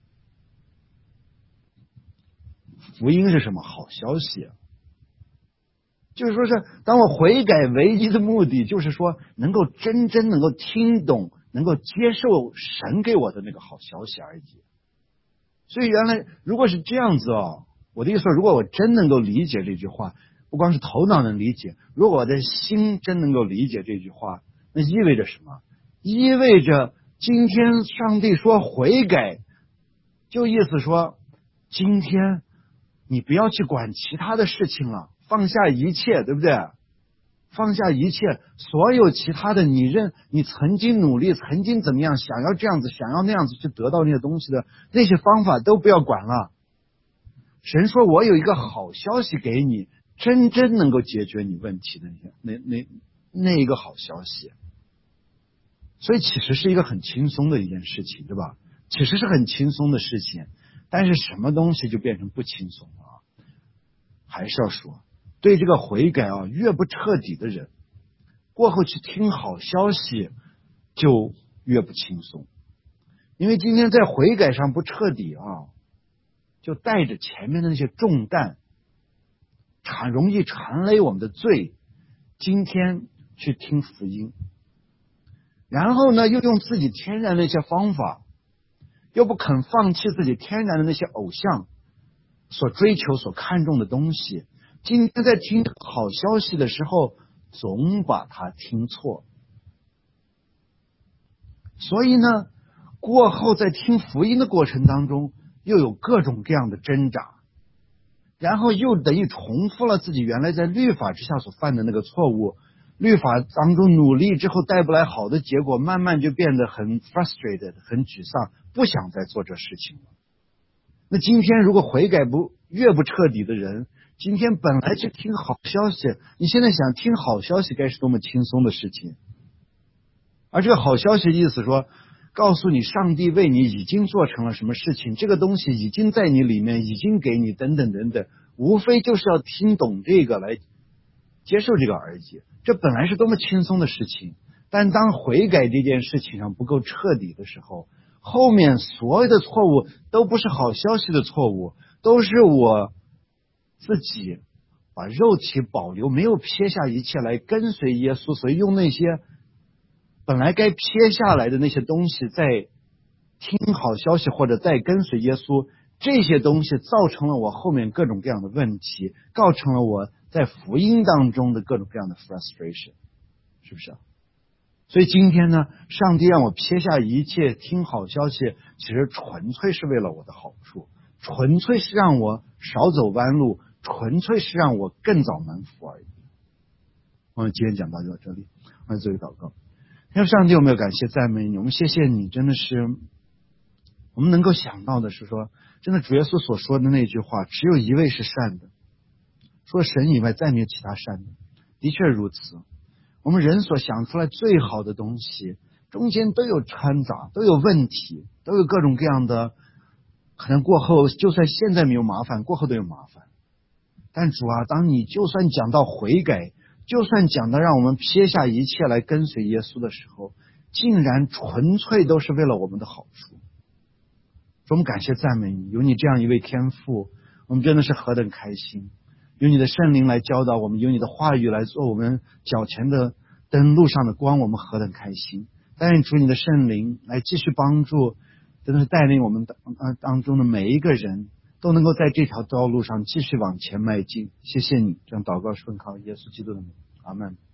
福音是什么？好消息。就是说是当我悔改唯一的目的就是说能够真正能够听懂，能够接受神给我的那个好消息而已。所以原来如果是这样子哦，我的意思说，如果我真能够理解这句话，不光是头脑能理解，如果我的心真能够理解这句话，那意味着什么？意味着今天上帝说悔改，就意思说今天你不要去管其他的事情了，放下一切，对不对？放下一切，所有其他的你认你曾经努力，曾经怎么样，想要这样子，想要那样子去得到那些东西的那些方法都不要管了。神说我有一个好消息给你，真正能够解决你问题的那那那一个好消息。所以其实是一个很轻松的一件事情，对吧？其实是很轻松的事情，但是什么东西就变成不轻松了？还是要说， 对这个悔改啊越不彻底的人，过后去听好消息就越不轻松。因为今天在悔改上不彻底啊，就带着前面的那些重担，缠容易缠累我们的罪，今天去听福音，然后呢又用自己天然的一些方法，又不肯放弃自己天然的那些偶像所追求所看重的东西，今天在听好消息的时候总把它听错。所以呢过后在听福音的过程当中又有各种各样的挣扎，然后又等于重复了自己原来在律法之下所犯的那个错误，律法当中努力之后带不来好的结果，慢慢就变得很 frustrated 很沮丧，不想再做这事情了。那今天如果悔改不越不彻底的人，今天本来去听好消息，你现在想听好消息该是多么轻松的事情。而这个好消息的意思说，告诉你上帝为你已经做成了什么事情，这个东西已经在你里面，已经给你等等等等，无非就是要听懂这个来接受这个而已。这本来是多么轻松的事情，但当悔改这件事情上不够彻底的时候，后面所有的错误都不是好消息的错误，都是我自己把肉体保留，没有撇下一切来跟随耶稣，所以用那些本来该撇下来的那些东西在听好消息或者在跟随耶稣，这些东西造成了我后面各种各样的问题，造成了我在福音当中的各种各样的 frustration， 是不是啊？所以今天呢，上帝让我撇下一切听好消息，其实纯粹是为了我的好处，纯粹是让我少走弯路，纯粹是让我更早蒙福而已。我们今天讲到就到这里，我们做一个祷告。天父上帝，我们要感谢赞美你，我们谢谢你，真的是我们能够想到的是说，真的主耶稣所说的那句话，只有一位是善的，除了神以外再没有其他善的。的确如此，我们人所想出来最好的东西中间都有掺杂，都有问题，都有各种各样的可能，过后就算现在没有麻烦，过后都有麻烦。但主啊，当你就算讲到悔改，就算讲到让我们撇下一切来跟随耶稣的时候，竟然纯粹都是为了我们的好处。我们感谢赞美你，有你这样一位天父，我们真的是何等开心，有你的圣灵来教导我们，有你的话语来做我们脚前的灯，路上的光，我们何等开心。但愿主你的圣灵来继续帮助，真的是带领我们当中的每一个人都能够在这条道路上继续往前迈进。谢谢你，这样祷告顺靠耶稣基督的名，阿们。